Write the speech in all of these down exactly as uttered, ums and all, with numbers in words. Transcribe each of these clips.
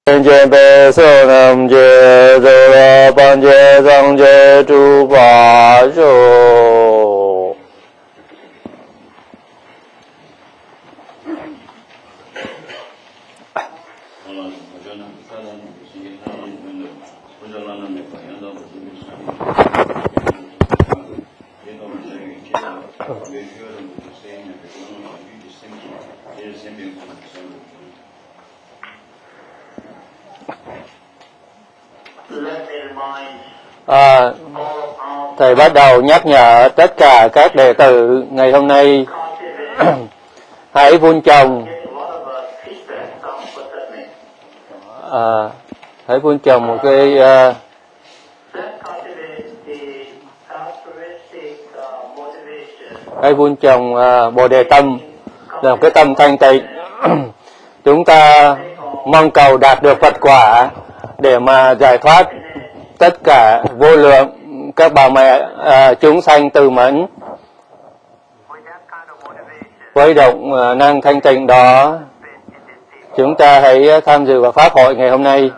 见北受能觉周罗半觉上觉诸法受。À, thầy bắt đầu nhắc nhở tất cả các đệ tử ngày hôm nay hãy vun trồng à, hãy vun trồng một cái uh, hãy vun trồng uh, bồ đề tâm là một cái tâm thanh tịnh. Chúng ta mong cầu đạt được Phật quả để mà giải thoát tất cả vô lượng các bà mẹ à, chúng sanh từ mẫn. Với động à, năng thanh tịnh đó, chúng ta hãy tham dự vào pháp hội ngày hôm nay.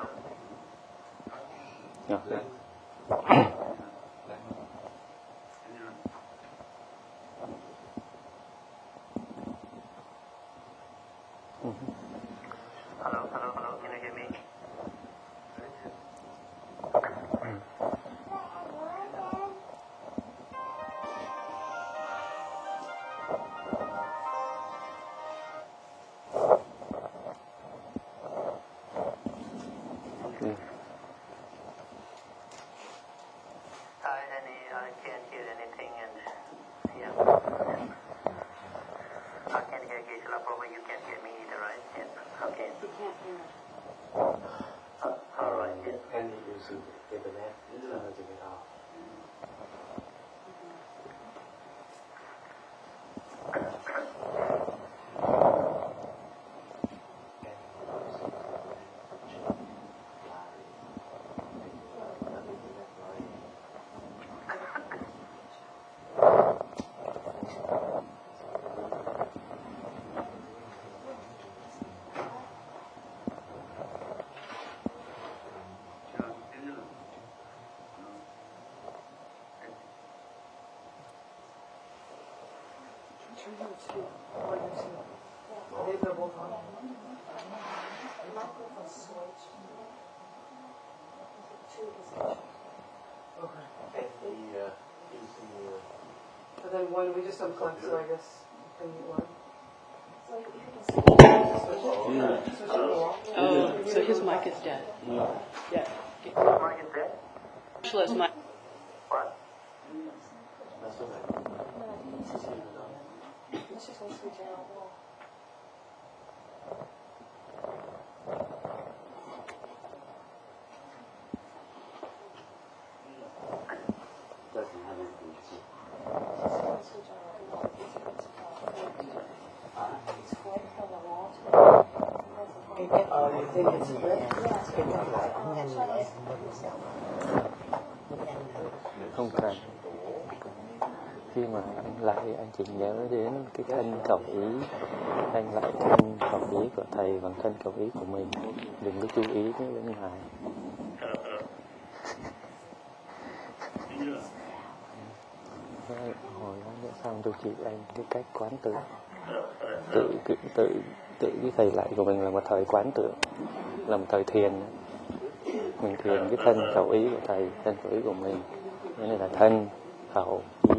And then one, we just unplugged, so I guess can you one? Oh, so his mic is dead. Yeah. Yeah. His mic is dead? His mic. What? Không cần. Khi mà anh lại, anh chỉ nhớ đến cái thân khẩu ý, anh lại thân khẩu ý của thầy bằng thân khẩu ý của mình, đừng có chú ý đến bên ngoài. Hồi đó nữa xong cho chị anh cái cách quán tưởng, tự tự tự tự cái thầy lại của mình là một thời quán tưởng, là một thời thiền. Mình thiền cái thân khẩu ý của thầy, thân khẩu ý của mình, cái này là thân khẩu ý.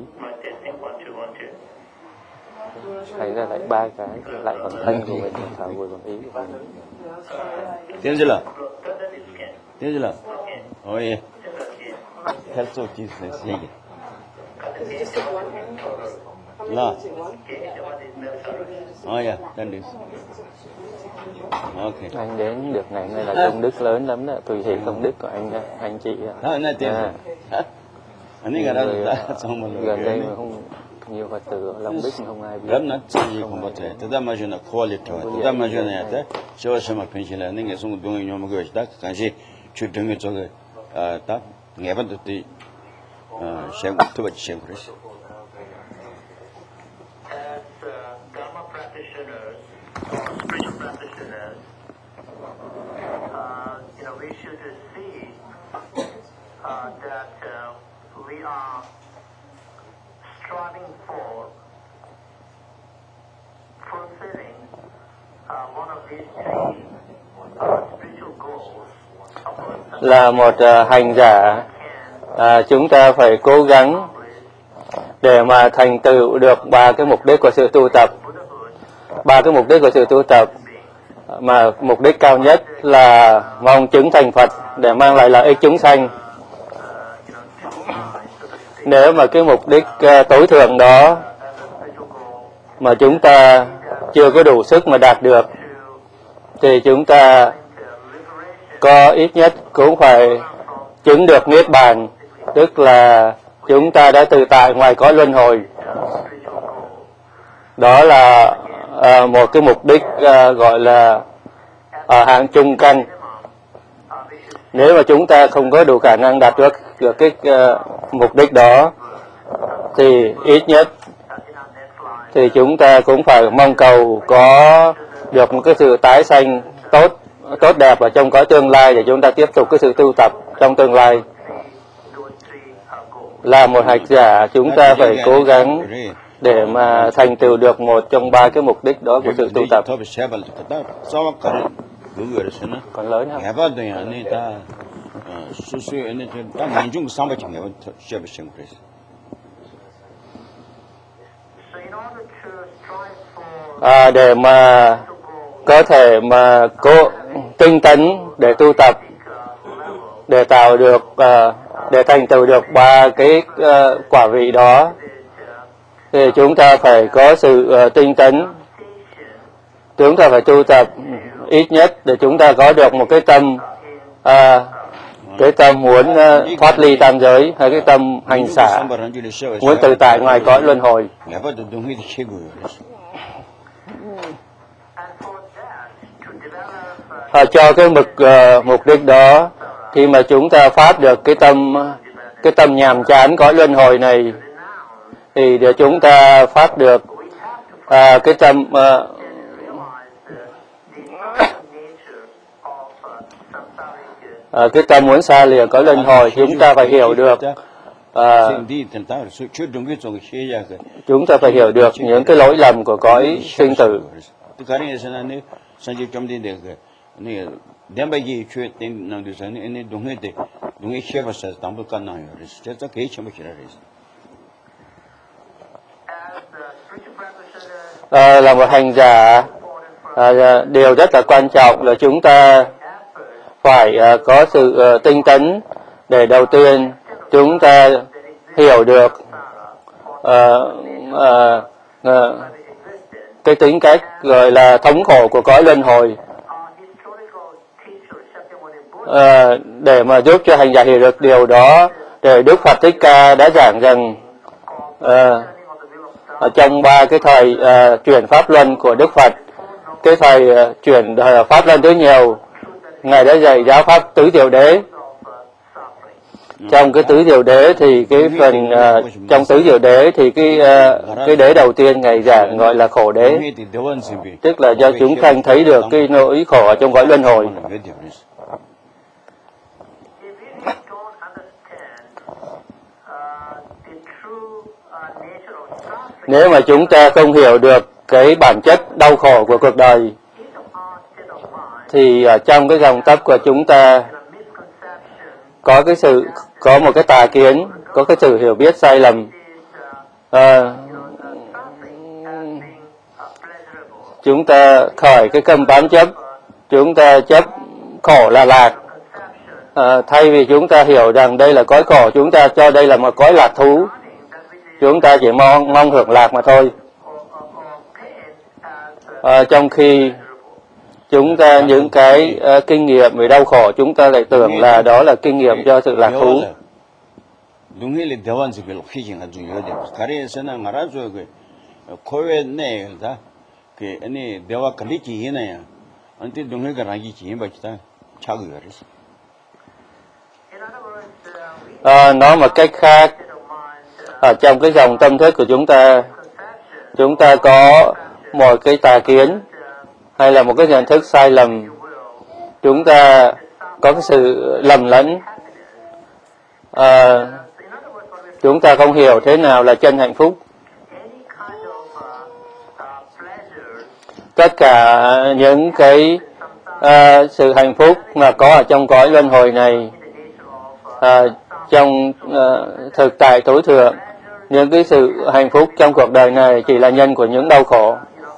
Thầy ra lại ba cái lại bằng thân của mình, bằng khẩu rồi bằng ý của mình. Tiếng chưa là? Tiếng chưa là? Ôi, hết số chín mươi sáu. Là. Oh yeah, then this. Okay. Anh đến được ngày nay là công đức lớn lắm đó, tùy thị công đức của anh anh chị. À, này tiếng. Anh ấy gara ra xong một lần. Gần đây mà không nhiều Phật tử lòng đức mà không ai biết. Rất là chỉ không có thể. Tất cả mọi chuyện là quality. Tất cả mọi chuyện là thế. Cho xem mà pension là những cái xong đúng như nhau mà cái đó cái gì chút đứng cái chỗ cái à ta nghe bắt được thì à xem tôi bắt xem rồi. As uh, Dharma practitioners, or spiritual practitioners, uh, Là một uh, hành giả, uh, chúng ta phải cố gắng để mà thành tựu được ba cái mục đích của sự tu tập. Ba cái mục đích của sự tu tập, mà mục đích cao nhất là mong chứng thành Phật để mang lại lợi ích chúng sanh. Nếu mà cái mục đích uh, tối thượng đó mà chúng ta chưa có đủ sức mà đạt được, thì chúng ta có ít nhất cũng phải chứng được Niết Bàn, tức là chúng ta đã tự tại ngoài cõi luân hồi. Đó là uh, một cái mục đích uh, gọi là ở hạng trung căn. Nếu mà chúng ta không có đủ khả năng đạt được, được cái uh, mục đích đó, thì ít nhất thì chúng ta cũng phải mong cầu có được một cái sự tái sanh tốt tốt đẹp ở trong cõi tương lai để chúng ta tiếp tục cái sự tu tập trong tương lai. Là một hành giả, chúng ta phải cố gắng để mà thành tựu được một trong ba cái mục đích đó của sự tu tập. Còn lớn không? À, để mà có thể mà cố tinh tấn để tu tập, để tạo được uh, để thành tựu được ba cái uh, quả vị đó, thì chúng ta phải có sự uh, tinh tấn. Chúng ta phải tu tập ít nhất để chúng ta có được một cái tâm uh, cái tâm muốn uh, thoát ly tam giới, hay cái tâm hành xả, muốn tự tại ngoài cõi luân hồi. À, cho cái mục uh, mục đích đó, khi mà chúng ta phát được cái tâm cái tâm nhàm chán cõi luân hồi này, thì để chúng ta phát được à, cái tâm uh, à, cái tâm muốn xa lìa cõi luân hồi, chúng ta phải hiểu được à, chúng ta phải hiểu được những cái lỗi lầm của cõi sinh tử. À, là một hành giả, à, điều rất là quan trọng là chúng ta phải à, có sự à, tinh tấn để đầu tiên chúng ta hiểu được à, à, à, cái tính cách gọi là thống khổ của cõi luân hồi, à, để mà giúp cho hành giả hiểu được điều đó. Để Đức Phật Thích Ca đã giảng rằng à, ở trong ba cái thời à, chuyển pháp luân của Đức Phật, cái thời à, chuyển à, pháp luân thứ nhiều, Ngài đã dạy giáo pháp tứ diệu đế. Trong cái tứ diệu đế thì cái phần uh, trong tứ diệu đế thì cái uh, cái đế đầu tiên Ngài giảng gọi là khổ đế, tức là do chúng sanh thấy được cái nỗi khổ ở trong cõi luân hồi. Nếu mà chúng ta không hiểu được cái bản chất đau khổ của cuộc đời, thì ở trong cái dòng tấp của chúng ta có cái sự có một cái tà kiến, có cái sự hiểu biết sai lầm. À, chúng ta khởi cái tâm bám chấp, chúng ta chấp khổ là lạc. À, thay vì chúng ta hiểu rằng đây là cõi khổ, chúng ta cho đây là một cõi lạc thú, chúng ta chỉ mong mong hưởng lạc mà thôi. À, trong khi chúng ta những cái uh, kinh nghiệm về đau khổ, chúng ta lại tưởng là đó là kinh nghiệm cho sự lạc thú. À, nói một cách khác, ở trong cái dòng tâm thức của chúng ta, chúng ta có một cái tà kiến hay là một cái nhận thức sai lầm. Chúng ta có cái sự lầm lẫn. À, chúng ta không hiểu thế nào là chân hạnh phúc. Tất cả những cái à, sự hạnh phúc mà có ở trong cõi luân hồi này, à, trong à, thực tại tối thượng, những cái sự hạnh phúc trong cuộc đời này chỉ là nhân của những đau khổ.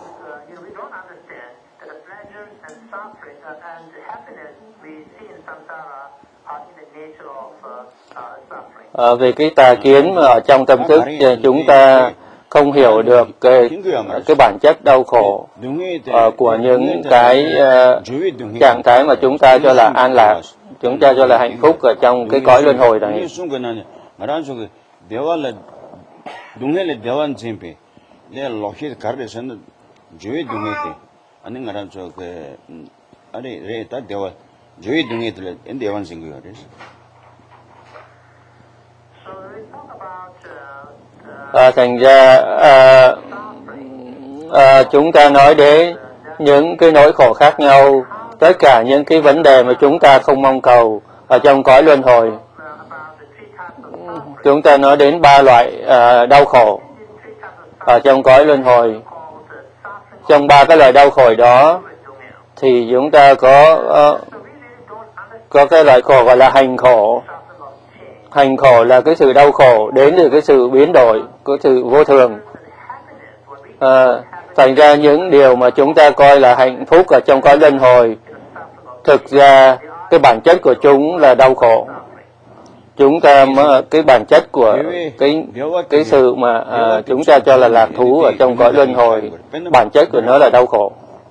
À, vì cái tà kiến ở trong tâm thức chúng ta không hiểu được cái, cái bản chất đau khổ uh, của những cái uh, trạng thái mà chúng ta cho là an lạc, chúng ta cho là hạnh phúc ở trong cái cõi luân hồi này. À, thành ra à, à, chúng ta nói đến những cái nỗi khổ khác nhau, tất cả những cái vấn đề mà chúng ta không mong cầu ở trong cõi luân hồi. Chúng ta nói đến ba loại à, đau khổ ở trong cõi luân hồi. Trong ba cái loại đau khổ đó thì chúng ta có uh, có cái loại khổ gọi là hành khổ. Hành khổ là cái sự đau khổ đến từ cái sự biến đổi, cái sự vô thường. À, thành ra những điều mà chúng ta coi là hạnh phúc ở trong cõi luân hồi, thực ra cái bản chất của chúng là đau khổ. Chúng ta mà cái bản chất của cái cái sự mà à, chúng ta cho là lạc thú ở trong cõi luân hồi, bản chất của nó là đau khổ.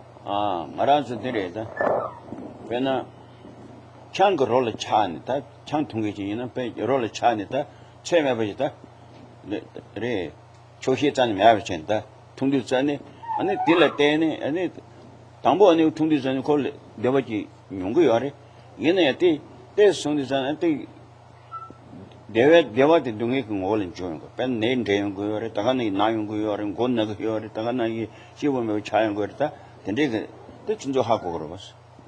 창 그롤을 차니다 창 통계지는 배 요rol을 차니다 처음에 보지다 네 조시자는 매버진다 통들자니 아니 딜라 때니 아니 당보 아니 통들자니 걸 내버지 용거요래 얘네한테 때 송들자는 때 내외 내와데 동에 그 올린 주는 거뺀 내인 되는 거요래 다가는 나용 거요래 god나가 요래 다가는 이 시범에 차연 거였다 근데 그 진조하고 그러봤어.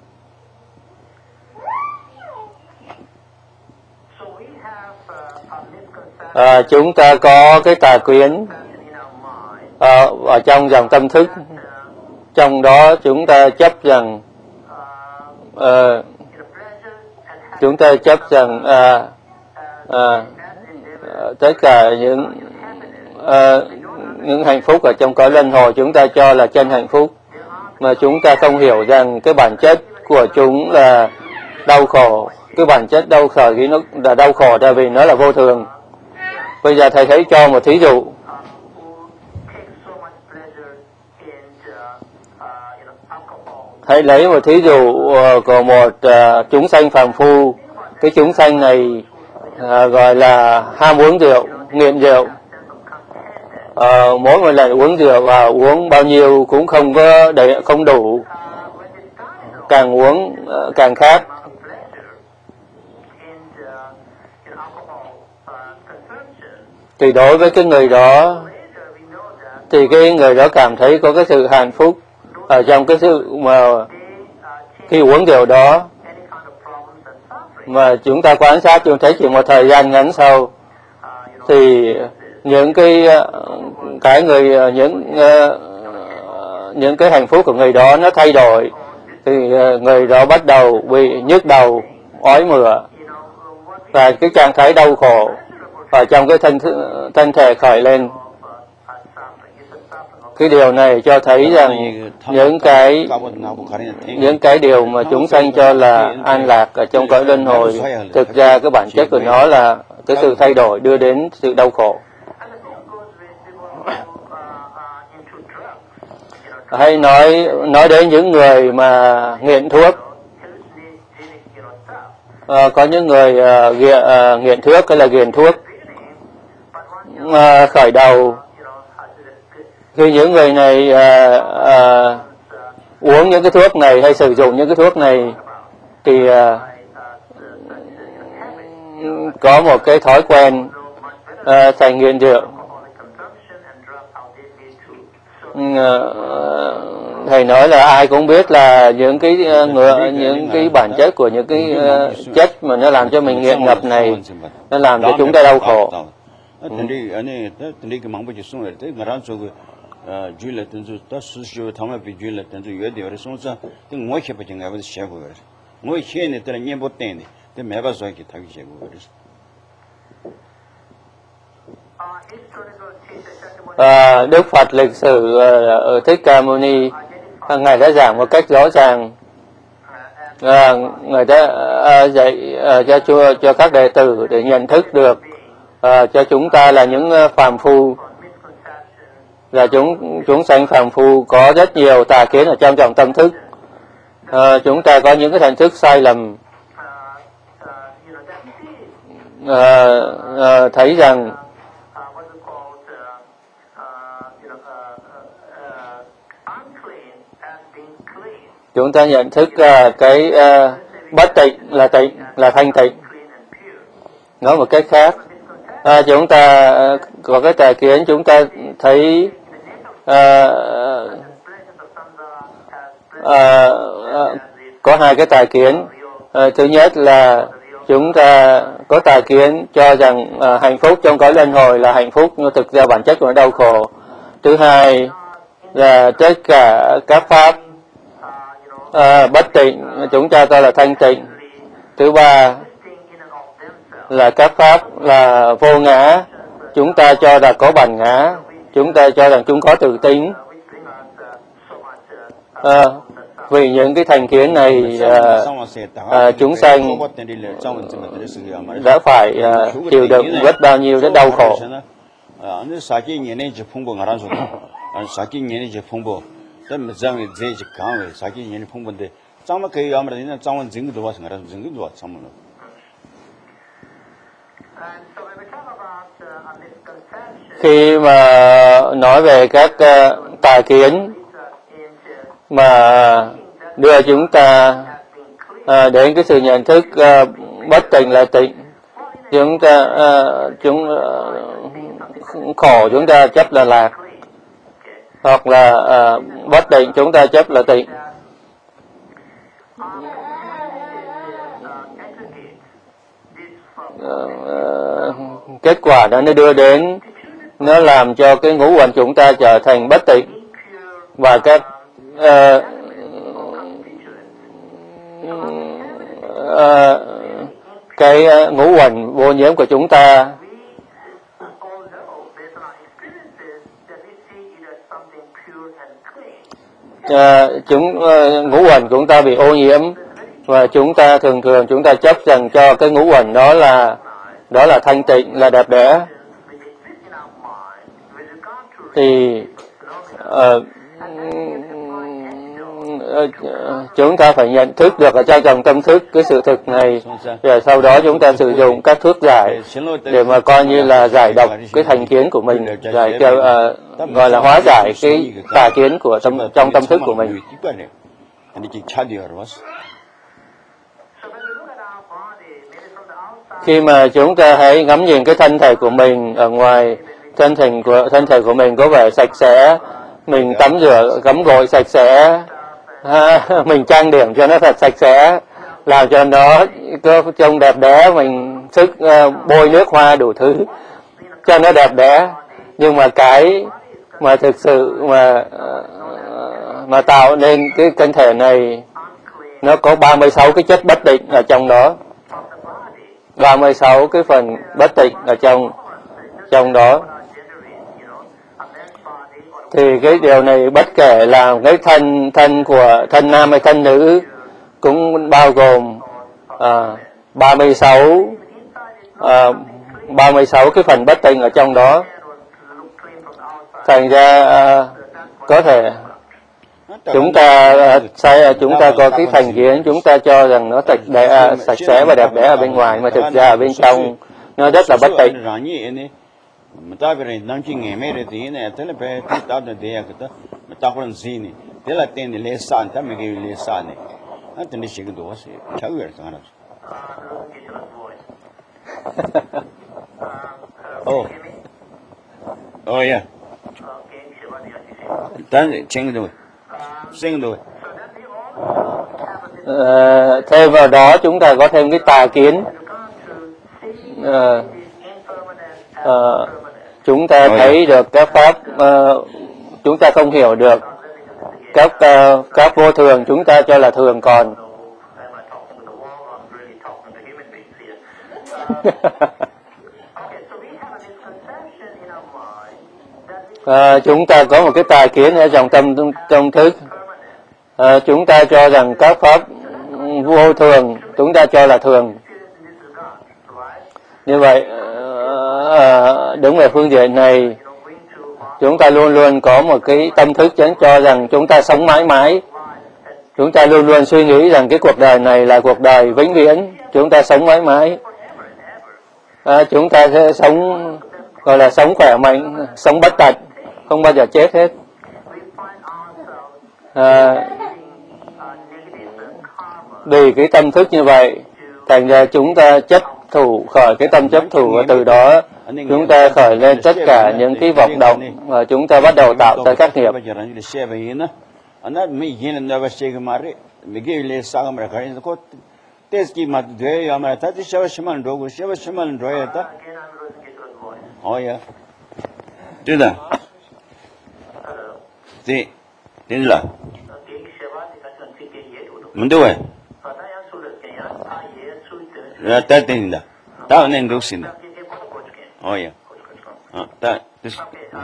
À, chúng ta có cái tà quyến à, ở trong dòng tâm thức, trong đó chúng ta chấp rằng à, chúng ta chấp rằng à, à, tất cả những à, những hạnh phúc ở trong cõi luân hồi chúng ta cho là chân hạnh phúc, mà chúng ta không hiểu rằng cái bản chất của chúng là đau khổ. Cái bản chất đau khổ thì nó là đau khổ tại vì nó là vô thường. Bây giờ thầy thấy cho một thí dụ. Hãy lấy một thí dụ của một uh, chúng sanh phàm phu. Cái chúng sanh này uh, gọi là ham uống rượu, nghiện rượu. Uh, mỗi một lần uống rượu và uh, uống bao nhiêu cũng không có đầy, không đủ. Càng uống uh, càng khát. Thì đối với cái người đó thì cái người đó cảm thấy có cái sự hạnh phúc ở trong cái sự mà khi uống rượu đó, mà chúng ta quan sát chúng thấy chỉ một thời gian ngắn sau thì những cái cái người những những cái hạnh phúc của người đó nó thay đổi, thì người đó bắt đầu bị nhức đầu, ói mửa và cái trạng thái đau khổ ở trong cái thân thân thể khởi lên. Cái điều này cho thấy rằng những cái những cái điều mà chúng sanh cho là an lạc ở trong cõi luân hồi, thực ra cái bản chất của nó là cái sự thay đổi đưa đến sự đau khổ. Hay nói nói đến những người mà nghiện thuốc. À, có những người uh, nghiện, uh, nghiện thuốc hay là nghiện thuốc uh, khởi đầu khi những người này uh, uh, uống những cái thuốc này hay sử dụng những cái thuốc này thì uh, có một cái thói quen uh, thành nghiện rượu. Uh, thầy nói là ai cũng biết là những cái uh, ngựa, những cái bản chất của những cái uh, chất mà nó làm cho mình nghiện ngập này, nó làm cho chúng ta đau khổ. Ừ. À, Đức Phật lịch sử ở Thích Ca Mâu Ni, ngài đã giảng một cách rõ ràng. À, người ta à, dạy à, cho, cho cho các đệ tử để nhận thức được à, cho chúng ta là những phàm phu, là chúng chúng sanh phàm phu có rất nhiều tà kiến ở trong trong tâm thức. À, chúng ta có những cái thần thức sai lầm. À, à, thấy rằng chúng ta nhận thức uh, cái uh, bất tịnh là tịnh, là thanh tịnh. Nói một cách khác, uh, chúng ta uh, có cái tà kiến, chúng ta thấy uh, uh, uh, có hai cái tà kiến. Uh, thứ nhất là chúng ta có tà kiến cho rằng uh, hạnh phúc trong cõi luân hồi là hạnh phúc, nhưng thực ra bản chất của nó đau khổ. Thứ hai là tất cả các pháp À, bất tịnh chúng ta coi là thanh tịnh. Thứ ba là các pháp là vô ngã, chúng ta cho là có bản ngã, chúng ta cho rằng chúng có tự tính. À, vì những cái thành kiến này à, à, chúng sanh đã phải à, chịu đựng rất bao nhiêu rất đau khổ. 좀 장에 제지 강에 자기 년이 풍부인데 장만 그 아무래도 장원 증거도 와서 말아 증거도 와 참으로. Khi mà nói về các uh, tà kiến mà đưa chúng ta uh, đến cái sự nhận thức uh, bất tịnh là tịnh, chúng ta uh, chúng uh, khổ chúng ta chấp là lạc, hoặc là uh, bất tịnh chúng ta chấp là tịnh. Uh, kết quả đó nó đưa đến, nó làm cho cái ngũ uẩn chúng ta trở thành bất tịnh, và các uh, uh, cái uh, ngũ uẩn vô nhiễm của chúng ta À, chúng uh, ngũ uẩn chúng ta bị ô nhiễm, và chúng ta thường thường chúng ta chấp rằng cho cái ngũ uẩn đó là đó là thanh tịnh, là đẹp đẽ. Thì uh, uh, chúng ta phải nhận thức được ở trong dòng tâm thức cái sự thực này, và sau đó chúng ta sử dụng các thuốc giải để mà coi như là giải độc cái thành kiến của mình, giải uh, gọi là hóa giải cái tà kiến của tâm, trong tâm thức của mình. Khi mà chúng ta hãy ngắm nhìn cái thân thể của mình ở ngoài, thân thể của thân thể của mình có vẻ sạch sẽ, mình tắm rửa gấm gội sạch sẽ, ha, mình trang điểm cho nó thật sạch sẽ, làm cho nó trông đẹp đẽ, mình sức uh, bôi nước hoa đủ thứ cho nó đẹp đẽ. Nhưng mà cái mà thực sự mà uh, mà tạo nên cái thân thể này, nó có ba mươi sáu cái chất bất tịnh ở trong đó, ba mươi sáu cái phần bất tịnh ở trong trong đó. Thì cái điều này bất kể là cái thân thân của thân nam hay thân nữ cũng bao gồm à, ba mươi sáu à, ba mươi sáu cái phần bất tịnh ở trong đó. Thành ra à, có thể chúng ta à, sai chúng ta có cái thành kiến, chúng ta cho rằng nó sạch đẹp, à, sạch sẽ và đẹp đẽ ở bên ngoài, mà thực ra ở bên trong nó rất là bất tịnh. Oh, oh yeah. Dann checken wir. Sinh rồi. À, thêm vào đó chúng ta có thêm cái tà kiến. À, à, chúng ta thấy được các pháp, à, chúng ta không hiểu được các uh, các vô thường chúng ta cho là thường còn. À, chúng ta có một cái tà kiến ở trong tâm trong thức. À, chúng ta cho rằng các pháp vô thường chúng ta cho là thường. Như vậy à, đứng về phương diện này, chúng ta luôn luôn có một cái tâm thức cho rằng chúng ta sống mãi mãi. Chúng ta luôn luôn suy nghĩ rằng cái cuộc đời này là cuộc đời vĩnh viễn, chúng ta sống mãi mãi. À, chúng ta sẽ sống, gọi là sống khỏe mạnh, sống bất tật, không bao giờ chết hết. À, vì cái tâm thức như vậy, thành ra chúng ta chấp thủ khỏi cái tâm chấp thủ, và từ đó chúng ta khởi lên tất cả những cái vọng động và chúng ta bắt đầu tạo ra các nghiệp. Được rồi. Thì, đến là mình đâu vậy? Ra tới đến là tao nên đâu xin. Oh yeah. Uh, that this. Um,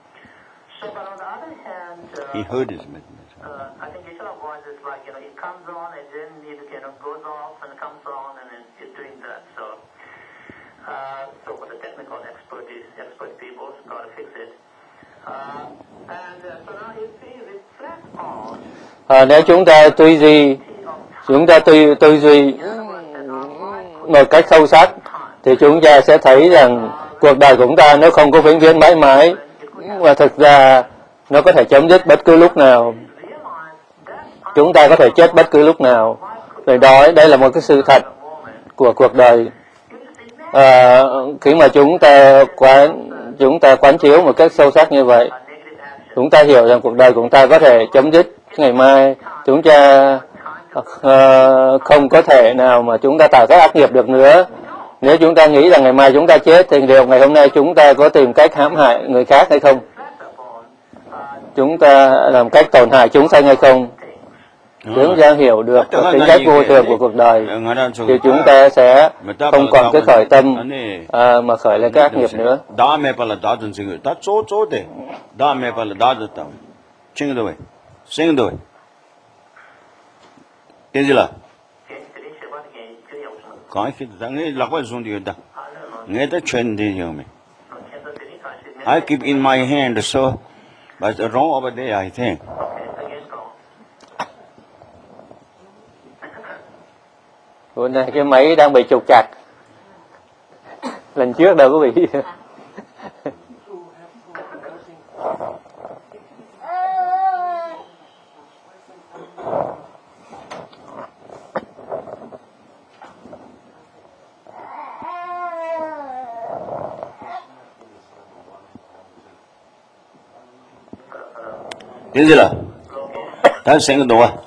he heard his message. Uh, I think each of voice is like, you know, it comes on and then it kind of goes off and comes on and then it's doing that. So, uh, so for the technical expertise, expert people, got to fix it. Uh, and uh, so now if we reflect on. À, nếu chúng ta tư duy, chúng ta tư tư duy một cách sâu sắc, thì chúng ta sẽ thấy rằng cuộc đời của chúng ta nó không có vĩnh viễn mãi mãi, và thực ra nó có thể chấm dứt bất cứ lúc nào. Chúng ta có thể chết bất cứ lúc nào. Vì đó, đây là một cái sự thật của cuộc đời. À, khi mà chúng ta quán chúng ta quán chiếu một cách sâu sắc như vậy, chúng ta hiểu rằng cuộc đời của chúng ta có thể chấm dứt ngày mai. Chúng ta uh, không có thể nào mà chúng ta tạo các ác nghiệp được nữa. Nếu chúng ta nghĩ rằng ngày mai chúng ta chết, thì liệu ngày hôm nay chúng ta có tìm cách hãm hại người khác hay không? Chúng ta làm cách tổn hại chúng sanh hay không? Chúng ta hiểu được tính cách vô thường của cuộc đời, thì chúng ta sẽ không còn cái khởi tâm à, mà khởi lên các ác nghiệp nữa. Tiến gì là? Có khi ta nghe lạc vào dùng điều đó, nghe ta chuyện gì hiểu mình. I keep in my hand, so but wrong over there, I think. Hôm nay cái máy đang bị trục chặt. Lần trước đâu có bị. Tiến gì là? Ta sinh cái đồ à?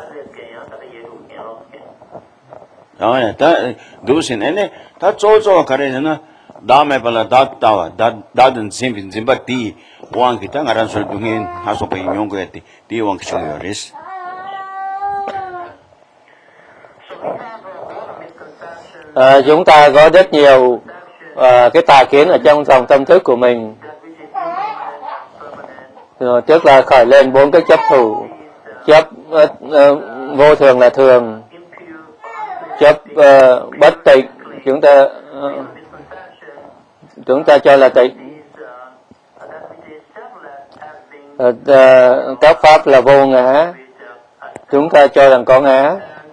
Rồi, ta đủ sinh này, ta chỗ chỗ cái này nó 다음에 발라 다 따와 다 다든 심빈 심바티 왕 기타 가란 소리 중에 하소 배 용거했디 디 왕 키셔요리스 à, chúng ta có rất nhiều à, cái tà kiến ở trong dòng tâm thức của mình. Rồi, tức là khởi lên bốn cái chấp thủ, chấp uh, uh, vô thường là thường, chấp uh, bất tịnh, chúng ta uh, chúng ta cho là tịnh, uh, uh, các pháp là vô ngã, chúng ta cho rằng có ngã.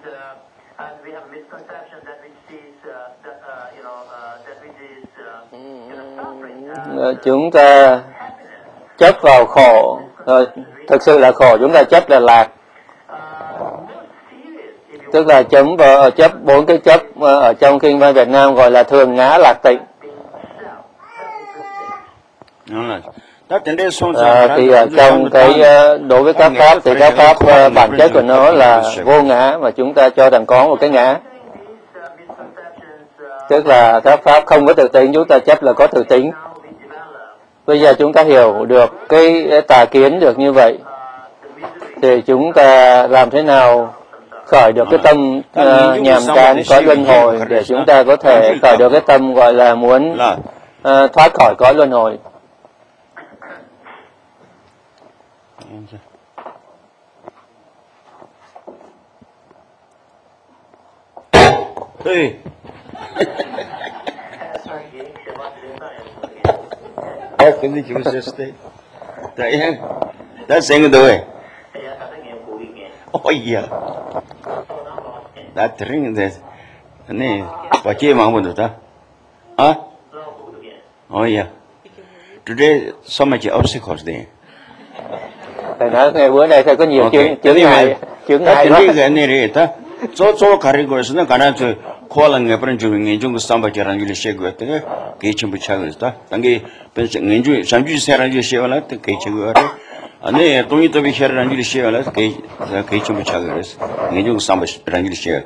Uh, chúng ta chấp vào khổ, rồi thực sự là khổ, chúng ta chấp là lạc, tức là chấm vào chấp bốn cái chấp ở trong kinh văn Việt Nam gọi là thường ngã lạc tịnh. nó là À, thì ở trong cái đối với các pháp thì các pháp uh, bản chất của nó là vô ngã, mà chúng ta cho rằng có một cái ngã, tức là các pháp không có tự tính, chúng ta chấp là có tự tính. Bây giờ chúng ta hiểu được cái tà kiến được như vậy thì chúng ta làm thế nào khởi được cái tâm uh, nhàm chán cõi luân hồi để chúng ta có thể khởi được cái tâm gọi là muốn uh, thoát khỏi cõi luân hồi. Hey. How can you choose this state? That that's saying the way. Oh yeah. That ring that. Này, bà chế mang một được Huh? Oh yeah. Today so much obstacles there. Thầy nói ngày bữa nay thầy có nhiều chướng chướng ngại, chướng ngại đó. Cái này đấy ta. Cho cho 가리고 있으나 가나 저 코알랑 에브런 중에 좀 삼바지라는 게 시고 있대. 개침 붙여고 있다. 당기 변신 인주 삼주 세라는 게 시와라 때 개치고 알아. 아니 동이 또 비셔라는 게 시와라 개 개침 붙여고 있어. 인주 삼바지라는 게 시고.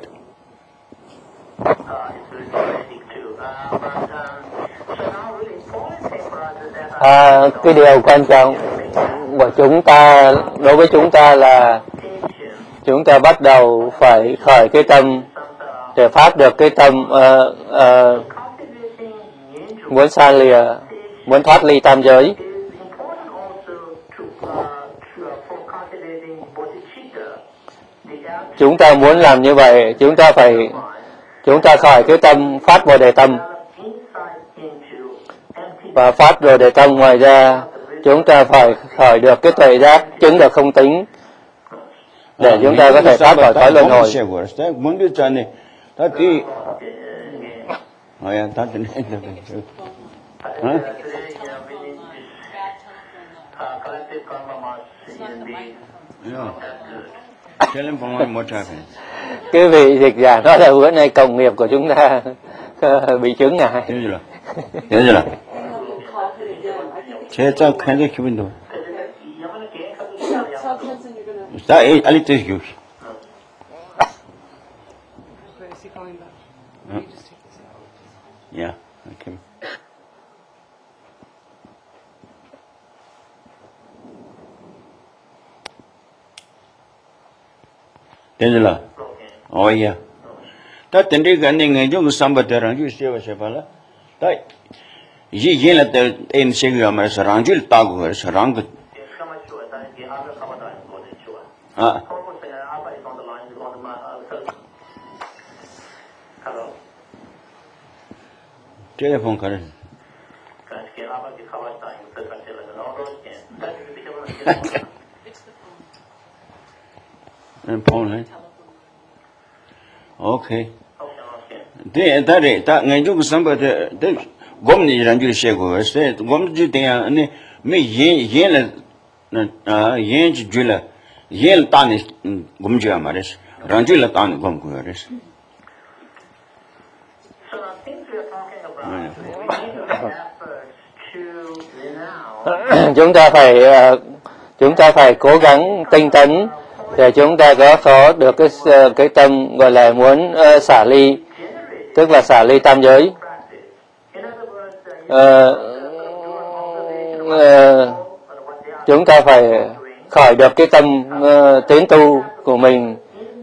À, cái điều quan trọng của chúng ta đối với chúng ta là chúng ta bắt đầu phải khởi cái tâm để phát được cái tâm uh, uh, muốn xa lìa, muốn thoát ly tam giới. Chúng ta muốn làm như vậy, chúng ta phải chúng ta khởi cái tâm phát Bồ Đề tâm, và phát Bồ Đề tâm. Ngoài ra chúng ta phải khởi được cái tuệ giác, chứng được không tính để chúng ta có thể thoát khỏi cõi luân hồi. Cái vị dịch giả đó là bữa nay cộng nghiệp của chúng ta bị chướng ngại. 제자 칸게 기분도. 자, 이 알리 때 교. Yeah, okay. 됐나? Oh yeah. 다 텐데 간에 좀 삼바더랑 주 세워 세발라. 다 ये ये लगता है इनसे भी हमारे सरांजुल तागु है सरांग हाँ टेलीफोन करें फोन है ओके दे तारे ता ngajung sampai de gomni ranjul shego este gomji de ne me yen yen la yen jula yen tani gomji amares ranjul tani gom kuares. Chúng ta phải chúng ta phải cố gắng tinh tấn để chúng ta có có được cái cái tâm gọi là muốn uh, xả ly, tức là xả ly tam giới. Uh, uh, chúng ta phải khởi được cái tâm uh, tiến tu của mình.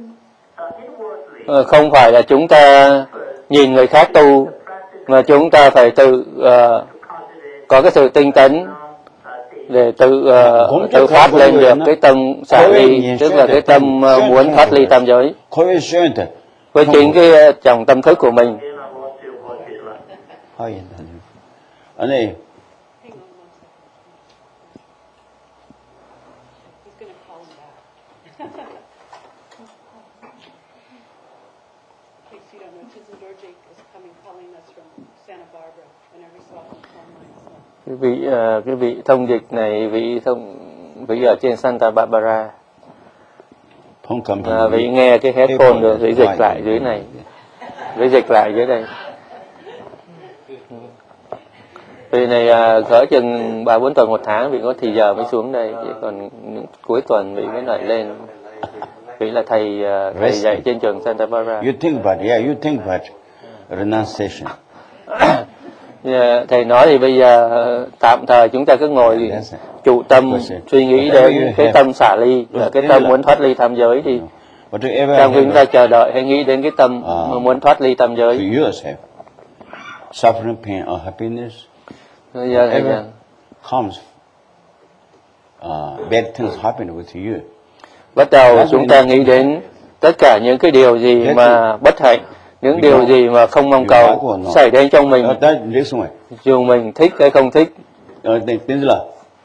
Uh, không phải là chúng ta nhìn người khác tu, mà chúng ta phải tự uh, có cái sự tinh tấn để tự uh, tự phát lên được cái tâm xả ly, tức là cái tâm uh, muốn thoát ly tam giới với chính cái uh, trong tâm thức của mình. 아니 cái vị uh, cái vị thông dịch này, vị thông vị ở trên Santa Barbara, à, vị nghe cái headphone được, vị dịch lại dưới này, vị dịch lại dưới đây. Vì này à, cỡ chừng ba bốn tuần một tháng vì có thì giờ mới xuống đây, chỉ còn cuối tuần vì mới lại lên. Vì là thầy à, thầy dạy trên trường Santa Barbara. You think about yeah, you think about renunciation. Yeah, thầy nói thì bây giờ tạm thời chúng ta cứ ngồi trụ tâm suy nghĩ đến cái tâm xả ly, là cái tâm muốn thoát ly tam giới đi. Trong khi chúng ta chờ đợi hãy nghĩ đến cái tâm uh, muốn thoát ly tam giới. To yourself, suffering, pain, or happiness, Bây giờ thầy whatever comes, uh, bad things happen with you. Bắt đầu chúng ta nghĩ đến tất cả những cái điều gì mà bất hạnh, những điều gì mà không mong cầu xảy đến trong mình, dù mình thích hay không thích. Tên là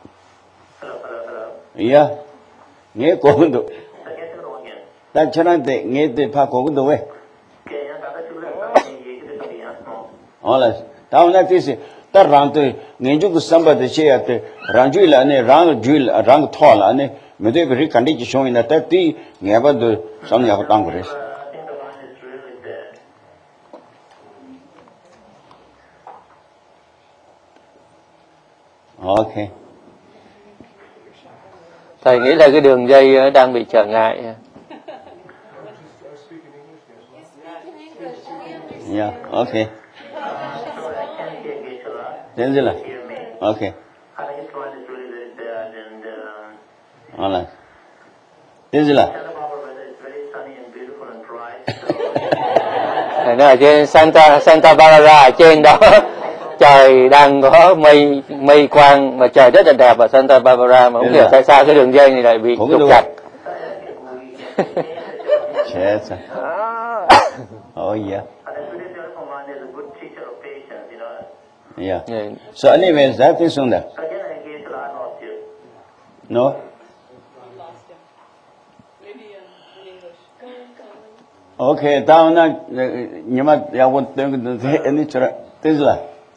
yeah, nghe cô cũng được. Ta cho nên để nghe để phá cô cũng được vậy. All là tao nói thế gì, ta rang tôi nghe chút cái sản phẩm để chơi à, rang chui là này, rang chui là rang thọ là này, mình thấy cái cảnh đi chơi này, ta tí nghe bao giờ xong nhà có tăng cái đấy. Okay. Thầy nghĩ là cái đường dây đang bị trở ngại. Yeah, okay. Tên gì là? Okay. Alright. Tên gì là? Thầy nói ở trên Santa Santa Barbara, ở trên đó trời đang có mây mây quang và trời rất là đẹp ở Santa Barbara, mà không hiểu tại sao cái đường dây này lại bị trục chặt. Chết. Oh yeah. Yeah. Yeah. So anyways, that is on there. No? Okay, tao na nhưng mà ya want to thế any chura thế là.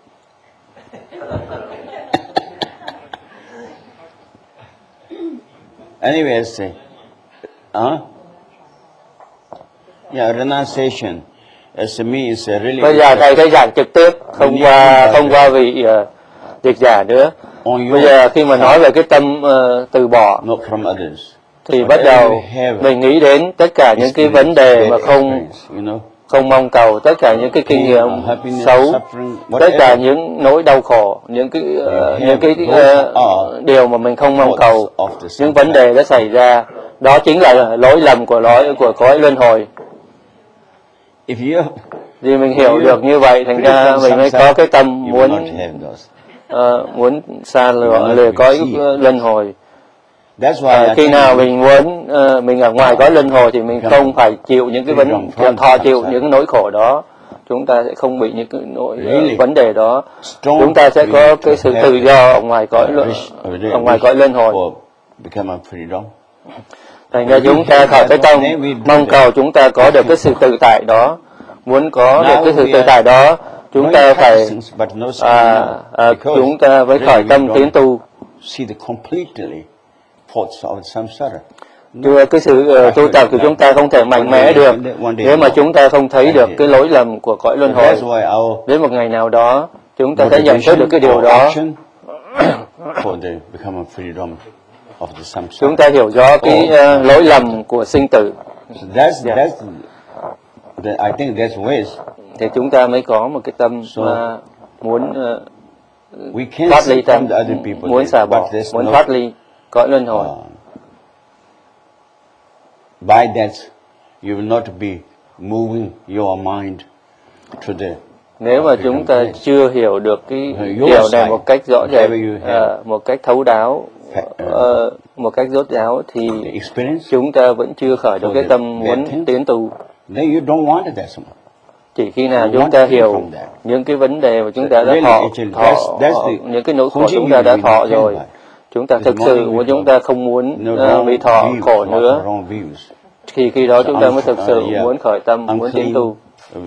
Anyways, huh? Yeah, renunciation. As me is really. Bây giờ thầy thầy giảng trực tiếp, không qua không qua vị uh, dịch giả nữa. Bây giờ khi mà nói về cái tâm uh, từ bỏ, thì bắt đầu mình nghĩ đến tất cả những cái vấn đề mà không không mong cầu, tất cả những cái kinh nghiệm xấu, tất cả những nỗi đau khổ, những cái uh, những cái uh, điều mà mình không mong cầu, những vấn đề đã xảy ra, đó chính là lỗi lầm của lỗi của cõi luân hồi. Vì mình hiểu được như vậy, thành ra mình mới có cái tâm muốn uh, muốn xa lửa lìa cõi luân hồi. À, khi nào mình muốn uh, mình ở ngoài cõi luân hồi thì mình không phải chịu những cái vấn thọ chịu những nỗi khổ đó, chúng ta sẽ không bị những cái nỗi uh, vấn đề đó, chúng ta sẽ có cái sự tự do ở ngoài cõi luân ở ngoài cõi luân hồi. Thành ra chúng ta khỏi cái tâm mong cầu, chúng ta có được cái sự tự tại đó. Muốn có được cái sự tự tại đó, chúng ta phải à, à, chúng ta với khởi tâm tiến tu. Chưa cái sự uh, tu tập của chúng ta không thể mạnh mẽ được nếu mà chúng ta không thấy được cái lỗi lầm của cõi luân hồi. Đến một ngày nào đó chúng ta sẽ nhận thức được cái điều đó. Chúng ta hiểu rõ cái uh, lỗi lầm của sinh tử. Yeah. I think that's ways. Thì chúng ta mới có một cái tâm so, uh, muốn uh, thoát ly tâm, muốn xả bỏ, muốn not, thoát ly cõi luân hồi. Uh, by that, you will not be moving your mind to the. Nếu mà chúng ta chưa hiểu được cái điều này một cách rõ ràng, uh, một cách thấu đáo, uh, một cách rốt ráo, thì chúng ta vẫn chưa khởi được cái tâm muốn tiến tu. Then you don't want that so much. Chỉ khi nào chúng ta hiểu những cái vấn đề mà chúng ta đã thọ, thọ những cái nỗi khổ chúng ta đã thọ rồi, chúng ta thực sự muốn chúng ta không muốn uh, bị thọ khổ nữa, thì khi đó chúng ta mới thực sự muốn khởi tâm, muốn tiến tu.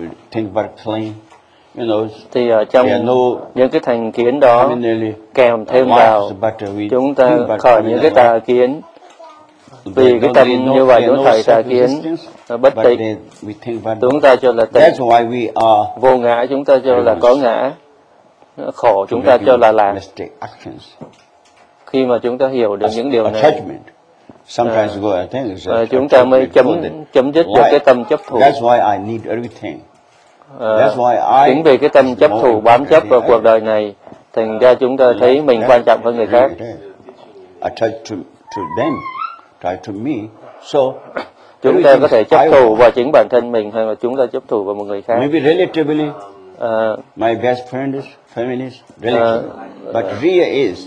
Thì ở trong những cái thành kiến đó kèm thêm vào chúng ta khởi những cái tà kiến. Vì cái tâm như vậy chúng thầy tà kiến bất tịnh, chúng ta cho là tịnh, vô ngã chúng ta cho là có ngã. khổ chúng to ta making cho là lạc. mistake actions. Khi mà chúng ta hiểu được những điều này, Attachment. Sometimes you go, I think it's ờ, chúng ta mới chấm chấm dứt được cái tâm chấp thủ. That's why I need everything. Ờ, That's why I chính vì cái tâm chấp more thủ bám chấp vào important cuộc đời này, thành ra chúng ta thấy mình quan trọng hơn người khác. Attach to to them, try to me. So Chúng ta có thể chấp thủ vào chính bản thân mình hay là chúng ta chấp thủ vào một người khác. maybe relatively, Ờ, my best friend is feminist, relative, but real is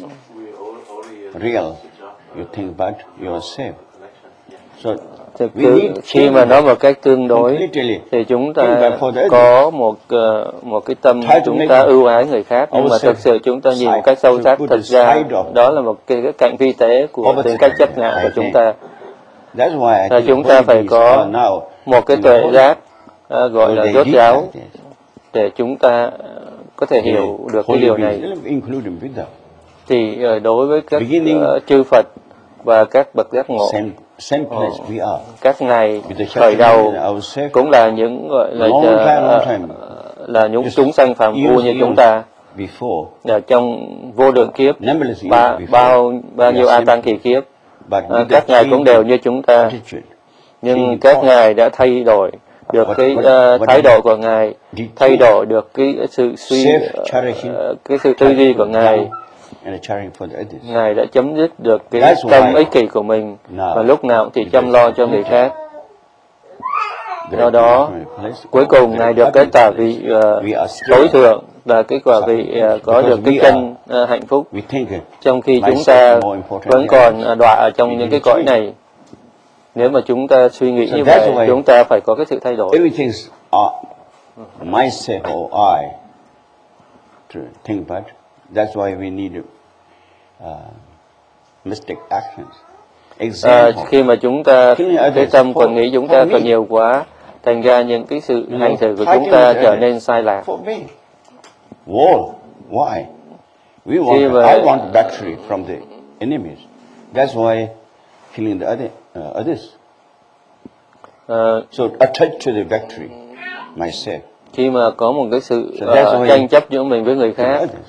real. You think about yourself. So thực we sự need khi mà nói một cách tương đối completely thì chúng think ta about for the other. có một ờ, một cái tâm Try to chúng make ta ưu ái người khác, nhưng mà ourselves thực sự chúng ta nhìn một cách sâu side- sắc, to put thật the ra side of đó là một cái, cái cạnh vi tế của poverty. tính cách chấp ngã của I chúng think. ta. That's why I Là think chúng ta phải Buddhists có are now một cái in the tuệ whole- giác ờ, gọi so là they rốt did ráo like this. để chúng ta ờ, có thể hiểu được cái Holy điều beings, này. including Buddha, Thì ờ, đối với các Beginning- ờ, chư Phật và các bậc giác ngộ, same same place we are. các ngài With the khởi đầu Chaitanya, ourselves, cũng là những gọi là long time, long ờ, time. là những Just chúng sanh phàm phu years, như chúng years ta. before, Ở trong vô lượng kiếp, numberless years ba, before, bao bao we nhiêu are a tăng simple. kỳ kiếp, But ờ, with các the ngài cũng đều changing như chúng ta, attitude, nhưng changing các thought, ngài đã thay đổi được What- cái what- ờ, what thái did- độ của ngài, did thay he- đổi được cái sự suy self-cherishing, ờ, cái sự tư duy của ngài. and a charity for the others. Ngài đã chấm dứt được cái That's tâm why ích kỷ của mình now và lúc nào cũng chỉ chăm lo cho người khác. Great Do đó, different place. cuối cùng Great ngài được cái happy tả place. vị ờ, We are still- tối thượng là cái quả vị ờ, có Because được cái we chân ờ, hạnh phúc, We think uh, trong khi life chúng is ta more important vẫn than còn others. ờ, đọa ở trong We những need cái cõi change. này. Nếu mà chúng ta suy nghĩ So như that's vậy, why- chúng ta phải có cái sự thay đổi. Everything's uh, myself or I to think about. That's why we need uh, mystic actions. Ờ, Example. khi mà chúng ta Killing others cái tâm for- còn nghĩ chúng for ta me. còn nhiều quá, thành ra những cái sự You hành know, xử của fighting chúng ta with trở others. nên sai lạc. For me. War. Why? We Khi want, mà- I want victory from the enemies. That's why killing the other, uh, others. Ờ, So attach to the victory myself. khi mà có một cái sự So that's ờ, why- tranh chấp giữa mình với người Kill khác, others.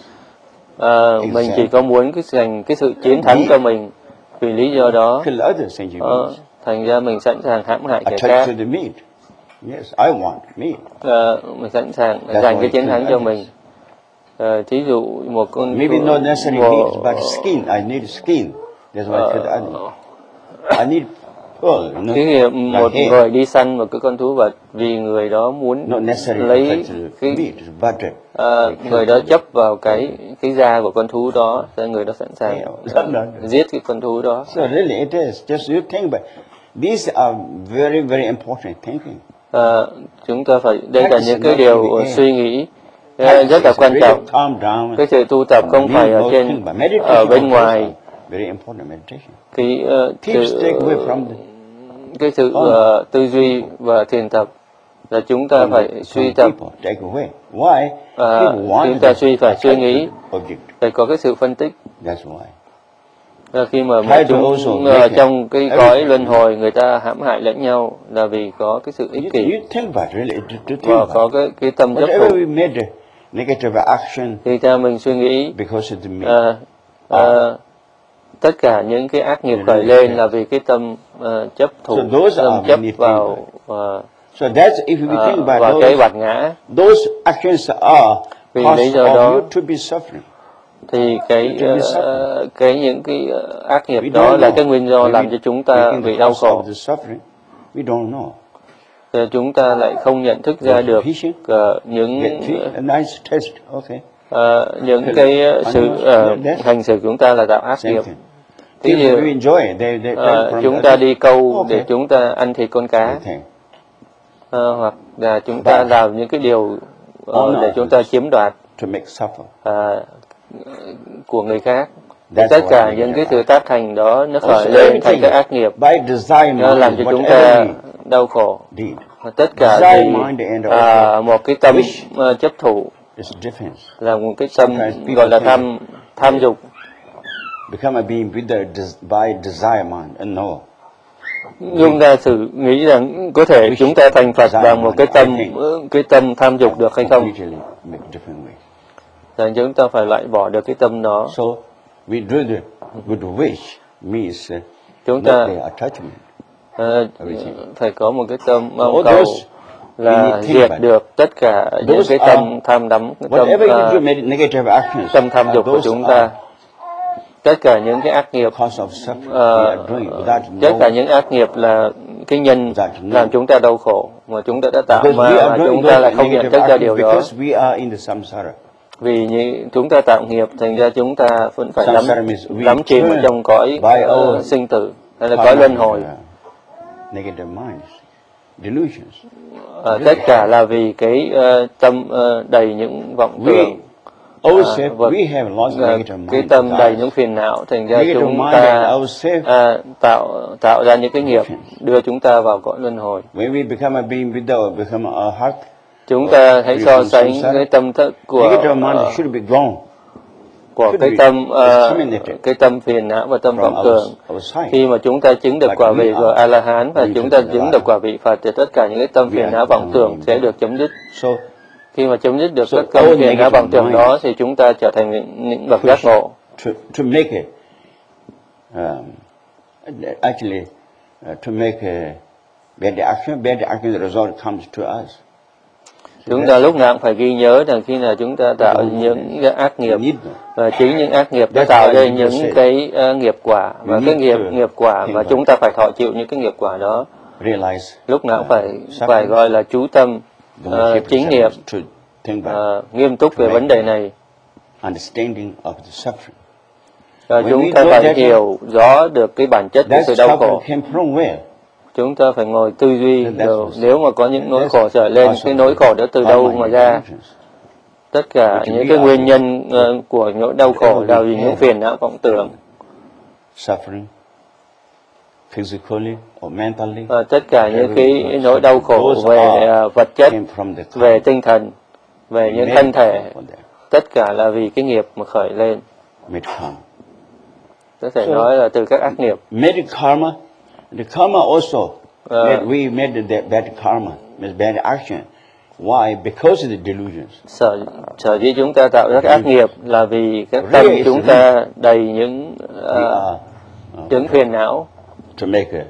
ờ, mình chỉ có muốn cái giành cái sự chiến thắng cho mình, vì lý do đó Kill others and you ờ, means. thành ra mình sẵn sàng hãm hại người Attach khác. to the meat. Yes, I want meat. Ờ, mình sẵn sàng That's giành why cái chiến kill thắng cho others. mình. Ờ, thí dụ một con Maybe not necessarily một- meat, but skin. I need skin. That's why I kill the ờ, others. I need pearl. You know, cái like một hair. người đi săn một cái con thú vật vì người đó muốn Not necessarily lấy attach to the cái meat, it's butter. ờ, They kill người đó the- chấp vào cái cái da của con thú đó, nên người đó sẵn sàng Yeah, ờ, no, no. giết cái con thú đó. So really it is. Just you think about these are very, very important thinking. Ờ, chúng ta phải đây là Practice những cái not điều in the air. suy nghĩ ờ, Practice rất là is quan really trọng. calm down. Cái sự tu tập không Me, phải ở no trên think, but meditation ở bên also ngoài is very important meditation. cái ờ, Keep sự stay away from the cái sự Oh. ờ, tư duy và thiền tập là chúng ta from phải the- suy from tập. people. Take away. Why? Ờ, People want chúng ta to suy phải suy attach nghĩ, to the object. phải có cái sự phân tích. That's why. Là khi mà Try mỗi to also chúng make ờ, it trong cái everything. cõi luân hồi người ta hãm hại lẫn nhau là vì có cái sự ích You, kỷ you think about it, really, to, to think và about có it. cái cái tâm chấp Whatever thủ. we made a negative action Thì theo mình suy nghĩ because of the meat. ờ, ờ, tất cả những cái ác nghiệp khởi lên là vì cái tâm ờ, chấp thủ, So those tâm are chấp many vào things. ờ, So that's if we ờ, think about vào cái those, bạt ngã. those actions are Vì lý cause do of đó you to be suffering. Thì cái To be ờ, cái những cái ờ, ác nghiệp We đó don't là know. cái nguyên do Maybe làm cho chúng ta making the bị đau cause khổ. of the suffering, we don't know. Ờ, chúng ta lại không nhận thức ra Get được patient, ờ, những Get free, a nice test, okay. ờ, những cái ờ, sự ờ, hành xử của chúng ta là tạo ác Same nghiệp. thing. Ví People dụ do enjoy it. They, they ờ, take from chúng the ta others. đi câu để Okay. chúng ta ăn thịt con cá, They think. ờ, hoặc là chúng ta But- làm những cái điều ờ, Oh, no. để chúng ta chiếm đoạt To make suffer. ờ, của người khác. That's Tất what cả we những get cái sự out. tác thành đó nó khởi Also, lên thành everything cái ác nghiệp, by desire nó mind, làm cho chúng whatever ta we đau khổ. did, Và tất cả Desire vì mind and à, một cái tâm wish. ờ, chấp thủ, it's different. là một cái tâm Sometimes people gọi là think- tham tham dục. Become a being with the des- by desire mind. And no. Chúng ta thử nghĩ rằng có thể chúng ta thành Phật Desire bằng một cái mind, tâm I think. cái tâm tham dục được hay không? Completely make different way. Rằng chúng ta phải loại bỏ được cái tâm đó. So we do the good wish means uh, Chúng not ta the attachment. ờ, Everything. phải có một cái tâm So mong all cầu those we là need think diệt about. được tất cả những Those cái are- tâm tham đắm, cái tâm Whatever you ờ, do, med- negative actions, tâm tham uh, dục của those chúng are ta, tất cả những cái ác nghiệp, cause of suffering. ờ, we are doing without tất cả knowing. những ác nghiệp là cái nhân Without knowing. làm chúng ta đau khổ mà chúng ta đã tạo Because we mà, are mà doing chúng ta those lại không nhận negative thức ra actions điều đó. because we are in the samsara. Vì như chúng ta tạo nghiệp, thành ra chúng ta vẫn phải đắm Samsara means we đắm chìm ở turn trong cõi by ờ, our sinh tử hay là karma cõi luân hồi. and, uh, negative minds, delusions. Ờ, tất cả là vì cái ờ, tâm ờ, đầy những vọng We tưởng, ourselves, À, vâng. we have lost Ờ, negative cái mind. tâm đầy Guys. những phiền não, thành ra Negative chúng mind ta and ourselves. à, tạo tạo ra những cái nghiệp đưa chúng ta vào cõi luân hồi. When we become a being without, become a heart, Chúng ta hãy free so from sánh samsara, cái tâm thức của negative mind ờ, should be gone của should cái be tâm ờ, discriminated cái tâm phiền não và tâm from vọng our, tưởng. our side. Khi mà chúng ta chứng được But quả we vị are của A La Hán và going chúng to ta the chứng Nirvana. được quả vị Phật thì tất cả những cái tâm We phiền are não vọng tưởng becoming sẽ better. được chấm dứt. So Khi mà chấm dứt được So các tâm all phiền não vọng negative tưởng đó minds thì chúng ta trở thành những, những bậc giác push ngộ. to, to make it, um, actually, uh, to make a bad action, bad action, the result comes to us. So Chúng that's- ta lúc nào cũng phải ghi nhớ rằng khi nào chúng ta tạo Đúng rồi. những cái ác nghiệp we need them. và chính những ác nghiệp đã That's tạo why ra Jesus những said, cái ờ, nghiệp quả và we cái need nghiệp to nghiệp quả think mà about chúng ta phải thọ chịu những cái nghiệp quả đó. Realize Lúc nào cũng uh, phải suffering, phải gọi là chú tâm the ờ, most chính niệm, to think about ờ, nghiêm túc về Right. vấn đề này. understanding of the suffering. Và When chúng we ta know phải that- hiểu rõ được cái bản chất của That sự đau suffering khổ. came from where? Chúng ta phải ngồi tư duy That's rồi, what's- nếu mà có những nỗi That's khổ trở lên, also cái nỗi khổ đó từ karma đâu and mà ra? delusions. Tất cả Which những we cái are nguyên the- nhân ờ, của nỗi đau khổ Whatever là we vì những have. phiền não vọng tưởng. Suffering, physically or mentally, Và tất cả những whatever cái we nỗi đau khổ those về are ờ, vật chất, came from the về karma. tinh thần, về những thân thể, For that. tất cả là vì cái nghiệp mà khởi lên. Made karma. Có thể So- nói là từ các ác nghiệp. Made karma, the karma also, Uh, that we made the bad karma, means bad action. Why? Because of the delusions. Sở sở dĩ chúng ta tạo ra các ác nghiệp là vì các tâm Really, chúng it's ta đầy những We ờ, are uh, những phiền não. to make a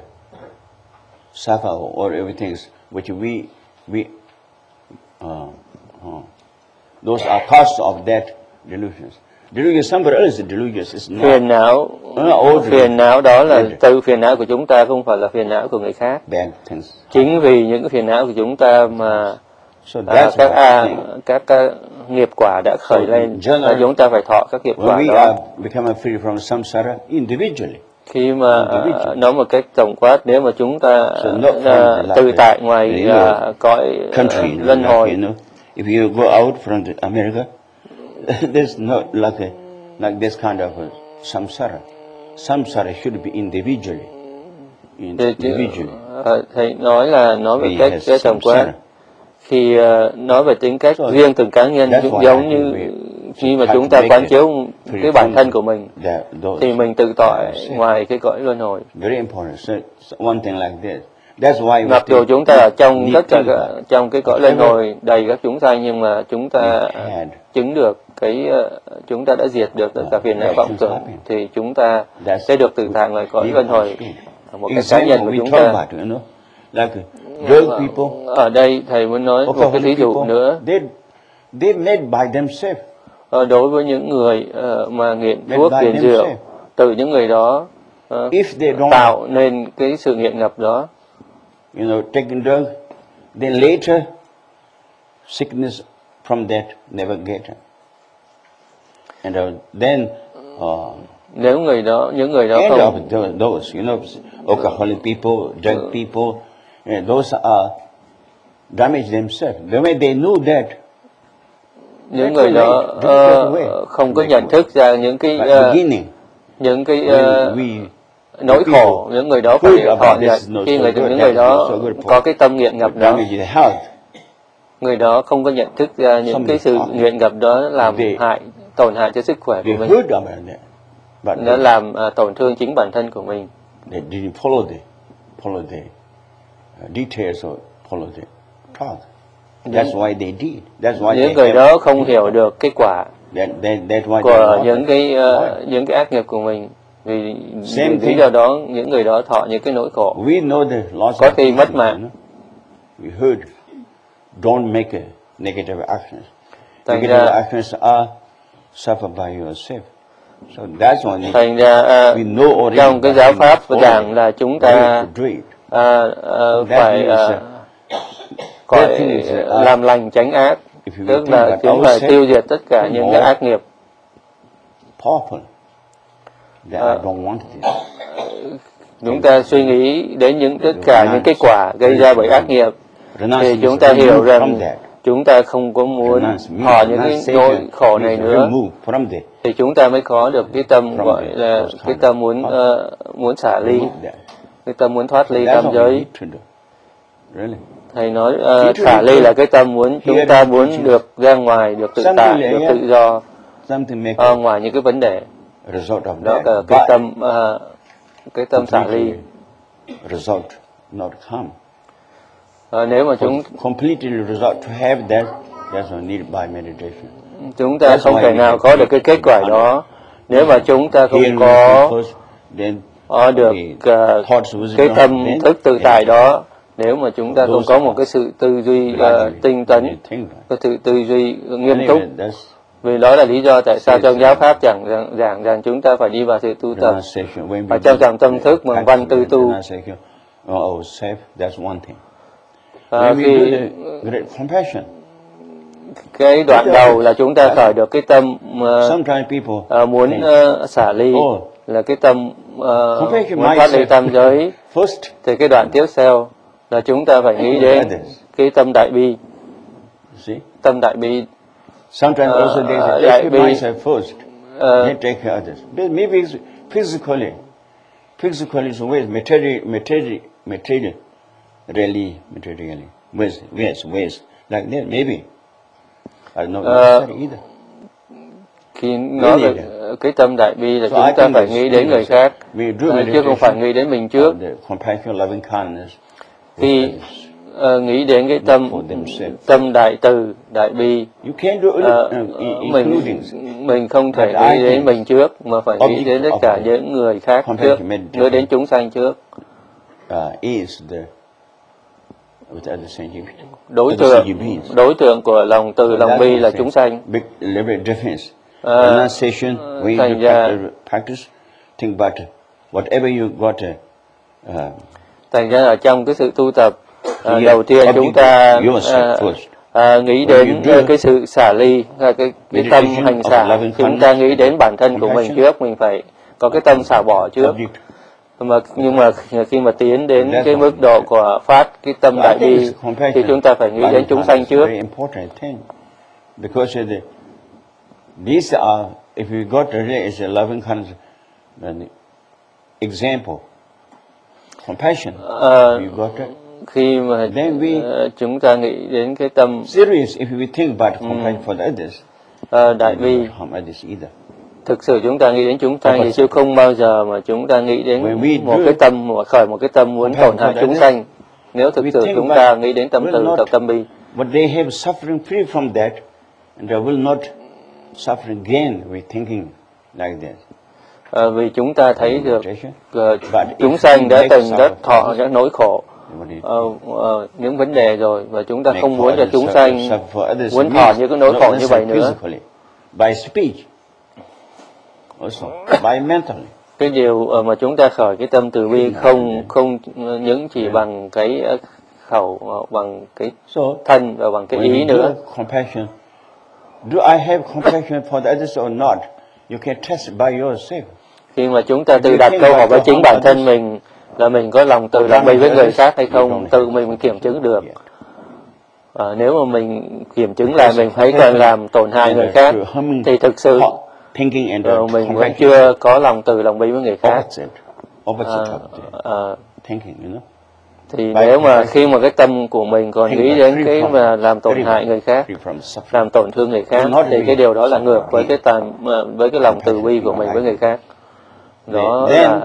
suffer or everything which we we uh, uh, those are causes of that delusions. Delusions, somebody else is delusions. It's not. Phiền não, Nó ố thì- phiền não đó là Biết. từ phiền não của chúng ta, không phải là phiền não của người khác. Bad things. Chính vì những cái phiền não của chúng ta mà So à, that's các what a I think. các, các nghiệp quả đã khởi So, lên general- và chúng ta phải thọ các nghiệp When quả we đó. are becoming free from samsara individually, Khi mà à, individual. nói một cách tổng quát, nếu mà chúng ta So not à, from the tự like tại the- ngoài the à, cõi à, country, you know, luân like, hồi, you know, if you go out from the America, there's not like a, like this kind of a samsara. Samsara should be individually, in- thì, thì, individually. à, thầy nói là nói về We cách has cái tổng quát. samsara. Khi à, nói về tính cách So, riêng từng cá nhân, that's cũng why giống I như think we khi mà should chúng try to ta make quán it chiếu free cái bản from thân của mình, that- those- thì mình tự tỏi That's it. ngoài cái cõi luân hồi. Very important. So, so one thing like this. That's why we Mặc dù still chúng ta ở trong need tất cả to các, trong cái cõi luân hồi đầy các chúng sanh, nhưng mà chúng ta We had. chứng được cái ờ, chúng ta đã diệt được tất cả phiền não vọng tưởng, thì chúng ta That's sẽ được tự tại ngoài cõi luân hồi một cách cá nhân Example của we chúng talk ta. about, you know, like drug people, Ở đây thầy muốn nói một cái alcoholic thí dụ people, nữa. they they made by themselves. Ờ, đối với những người ờ, mà nghiện Made thuốc, by nghiện rượu, themselves. từ những người đó ờ, If they don't, tạo nên cái sự nghiện ngập đó. you know, taking drug, then later sickness from that never get. And uh, then uh, Nếu người đó, những người đó end không of tho- those, you know, alcoholic people, drug people, uh, those are damage themselves. The way they knew that, những That's người the đó way. That's ờ, the way. không có That's nhận the thức ra những cái at ờ, beginning, những cái when ờ, we nỗi people khổ, những người đó phải heard about thọ this nhận. is not Khi so người good, những that người is đó not so good for- có cái tâm nghiện ngập đó, damage the health. người đó không có nhận thức ra những Some cái sự thought nghiện ngập đó làm they- hại, tổn hại cho sức khỏe They của mình, heard about that, but nó they, làm à, tổn thương chính bản thân của mình. they didn't follow the follow the uh, details or follow the talk. That's why they did. That's why Những they người have- đó không hiểu được cái quả, That, that, that's why của they những want cái it. uh, những cái ác nghiệp của mình, vì Same vì lý thing. do đó những người đó thọ những cái nỗi khổ. We know the loss Có of khi mất patience, mạng. you know. We heard, don't make a negative actions. Thành Negative ra actions are suffered by yourself. So that's why we, thành ra uh, we know already. trong cái but giáo we pháp follow giảng it. là chúng Ready ta to do it. uh, uh, That phải means, uh, uh, khỏi that thing is, uh, làm lành tránh ác, if you tức think là about chúng phải ourselves, tiêu diệt tất cả no những more cái ác nghiệp. powerful. That I don't want this. Chúng ta suy nghĩ đến những tất cả những cái quả gây ra bởi ác nghiệp, thì chúng ta hiểu rằng chúng ta không có muốn thọ những cái nỗi khổ này nữa, thì chúng ta mới có được cái tâm gọi là cái tâm muốn uh, muốn xả ly, cái tâm muốn thoát ly tam giới. Thầy nói uh, xả ly là cái tâm muốn chúng ta muốn được ra ngoài, được tự tại, được tự do uh, ngoài những cái vấn đề. Đó là cái tâm uh, cái tâm xả ly. Result not come. Uh, nếu mà chúng completely result to have that, that's not needed by meditation. Chúng ta không thể nào có được cái kết quả đó nếu mà chúng ta không có có được uh, cái tâm thức tự tại đó. Nếu mà chúng ta không có một cái sự tư duy uh, tinh tấn, cái sự tư duy nghiêm túc. Vì đó là lý do tại sao trong giáo pháp giảng rằng, giảng rằng chúng ta phải đi vào sự tu tập và trong trầm tâm thức bằng văn tư tu. À, khi cái đoạn đầu là chúng ta khởi được cái tâm uh, uh, muốn uh, xả ly, là cái tâm uh, muốn thoát ly tam giới, thì cái đoạn tiếp theo là chúng ta phải nghĩ đến cái tâm đại bi, tâm đại bi. Sometimes uh, also they say, take care myself first, uh, then take care others. But maybe it's physically, physically is ways, material, material, material, really, materially, ways, ways, ways, like that, maybe. I don't know uh, either. Khi nói về cái tâm đại bi là so chúng ta phải nghĩ đến người khác, uh, chứ không phải nghĩ đến mình trước. Compassion, loving kindness. Khi Uh, nghĩ đến cái tâm tâm đại từ đại bi, uh, mình mình không thể nghĩ đến mình trước mà phải nghĩ đến tất cả những người khác trước, nghĩ đến chúng sanh trước. Đối tượng đối tượng của lòng từ lòng bi là chúng sanh. Uh, thành ra thành ra ở trong cái sự tu tập, À, đầu tiên chúng ta à, à, nghĩ đến à, cái sự xả ly, à, cái, cái tâm hành xả. Chúng ta nghĩ đến bản thân của mình trước, mình phải có cái tâm xả bỏ trước. Mà nhưng mà khi mà tiến đến cái mức độ của phát cái tâm đại bi thì chúng ta phải nghĩ đến chúng sanh trước. Because these are, if you got really as a loving kindness example, compassion, you got it. Khi mà uh, chúng ta nghĩ đến cái tâm serious, if we think about compassion for the others, uh, đại bi, thực sự chúng ta nghĩ đến chúng sanh thì chứ không bao giờ mà chúng ta nghĩ đến một cái tâm, một khởi một cái tâm muốn tổn hại chúng sanh. Nếu thực sự chúng ta nghĩ đến tâm từ, tập tâm bi, but they have suffering free from that, and they will not suffer again with thinking like that. Uh, vì chúng ta thấy được uh, chúng sanh đã từng rất thọ những nỗi khổ. Uh, uh, những vấn đề rồi, và chúng ta không muốn cho chúng sanh muốn thọ những cái nỗi khổ như vậy nữa. By speech, also by mentally. Cái điều uh, mà chúng ta khởi cái tâm từ bi không không những chỉ bằng cái khẩu, uh, bằng cái thân và bằng cái ý nữa. Compassion. Do I have compassion for the others or not? You can test by yourself. Khi mà chúng ta tự đặt câu hỏi với chính bản thân mình là mình có lòng từ lòng bi với người khác hay không, tự mình mình kiểm chứng được. À, nếu mà mình kiểm chứng lại mình thấy còn làm tổn hại người khác thì thực sự uh, mình vẫn chưa có lòng từ lòng bi với người khác. À, à, thì nếu mà khi mà cái tâm của mình còn nghĩ đến cái mà làm tổn hại người khác, làm tổn thương người khác, thì cái điều đó là ngược với cái tâm, với cái lòng từ bi của mình với người khác. Đó là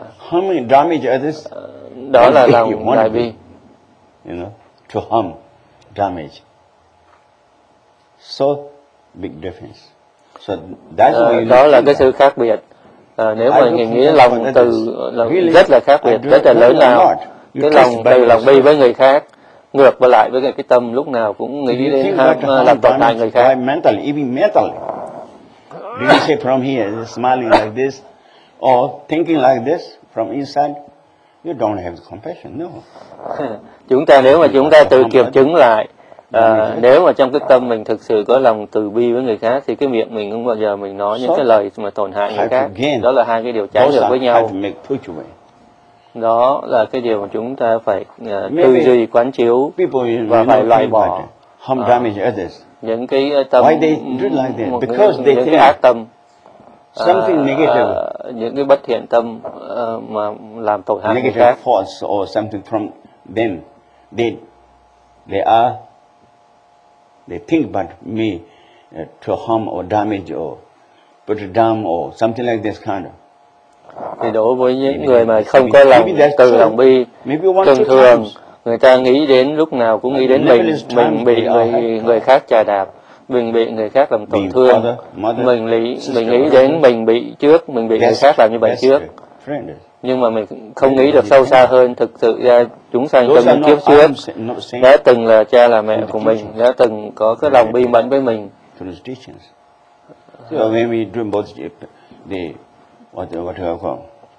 đó là lòng đại bi. You know, to harm, damage. So big difference. So that's Ờ, why you đó là think cái that. sự khác biệt. Ờ, nếu I mà look nhìn for nghĩ that lòng for từ others. là Really, rất là khác I biệt, do- rất là no, lớn no, lao. not. You Cái test lòng by từ lòng bi yourself. với người khác ngược với lại với cái tâm lúc nào cũng Do nghĩ you đến think ham, about ờ, harm làm tổn hại damage người by khác. mentally, even mentally? Do you say from here, smiling like this, or thinking like this from inside? You don't have compassion, no. Chúng ta nếu mà chúng ta tự Harm kiểm others. chứng lại, ờ, Damage others. nếu mà trong cái tâm mình thực sự có lòng từ bi với người khác thì cái miệng mình không bao giờ mình nói những So, cái lời mà tổn hại người have to khác. gain. Đó là hai cái điều trái Those ngược are với have nhau. to make put away. Đó là cái điều mà chúng ta phải ờ, tư Maybe duy quán chiếu People, you và know, phải loại think bỏ about it. Harm Ờ. damage others. những cái ờ, tâm Why they do like that? một- Because những, they những cái think ác tâm, something ờ, negative. ờ, những cái bất thiện tâm ờ, mà làm tổn hại người Negative khác. thoughts or something from them. They, they are, they think about me uh, to harm or damage or put it down or something like this kind of. Thì đối với những Maybe người mà that's- không có lòng maybe that's từ true. lòng bi, Maybe one, thường two thường times. người ta nghĩ đến lúc nào cũng nghĩ đến Never mình, is time mình bị we are người happy. người khác chà đạp, mình bị người khác làm tổn Being thương, father, mother, mình lý sister, mình nghĩ brother. đến mình bị trước, mình bị người Yes, khác làm như vậy yes, trước, friend. nhưng mà mình không nghĩ được sâu xa hơn. Thực sự ra chúng sanh trong Those are những not, kiếp trước I'm sa- not saying đã từng là cha là mẹ của mình, đã từng có cái lòng bi mẫn với mình. to those teachings. So when we do both the what what do I call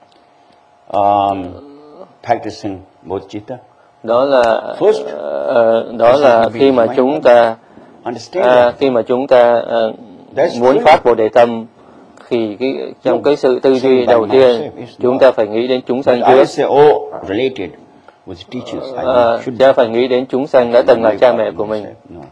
um, practicing bodhicitta, Đó là First, ờ, đó là khi mà chúng ta understand à, that khi mà chúng ta ờ, That's muốn true. phát bồ đề tâm, thì cái trong No, cái sự tư duy saying by đầu tiên myself is chúng not. ta phải nghĩ đến chúng But sanh I trước. say all related with teachers. I Ờ, should cha phải nghĩ đến chúng sanh đã từng là not cha make mẹ up của mình. myself, no.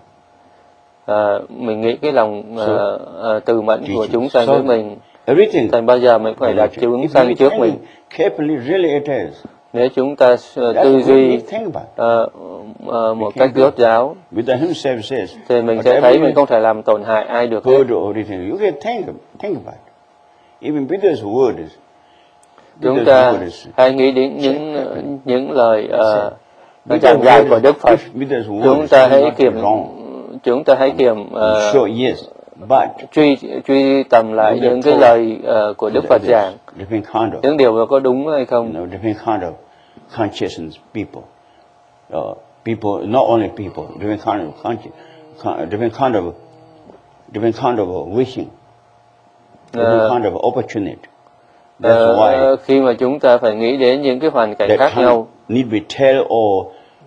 Ờ, mình nghĩ cái lòng ờ, ờ, từ mẫn của Teachings. chúng sanh So, với mình, Everything. thành bao giờ mình phải đặt related. chúng If sanh you trước think mình. carefully, really it is. Nếu chúng ta ờ, That's tư what duy we think about. ờ, ờ, một We cách can't do rốt ráo, Buddha himself says, thì mình sẽ thấy mình không thể làm tổn hại ai được hết. word or anything, you can think think about it. Even Buddha's word is Chúng Buddha's ta word is hãy nghĩ đến những những lời uh, Buddha's giảng dạy word của is- Đức Phật. if Buddha's word Chúng is ta hãy not kiểm wrong. chúng ta hãy kiểm I'm uh, sure yes, but truy truy tầm lại Buddha những cái told lời uh, của Đức Phật there's giảng, different kind of những điều đó có đúng hay you không. know different kind of consciousness people, uh, people not only people different kind of conscious, different kind of different kind of wishing, different Ờ, kind of opportunity. That's ờ, why khi mà chúng ta phải nghĩ đến những cái hoàn cảnh that khác kind nhau, need be tell or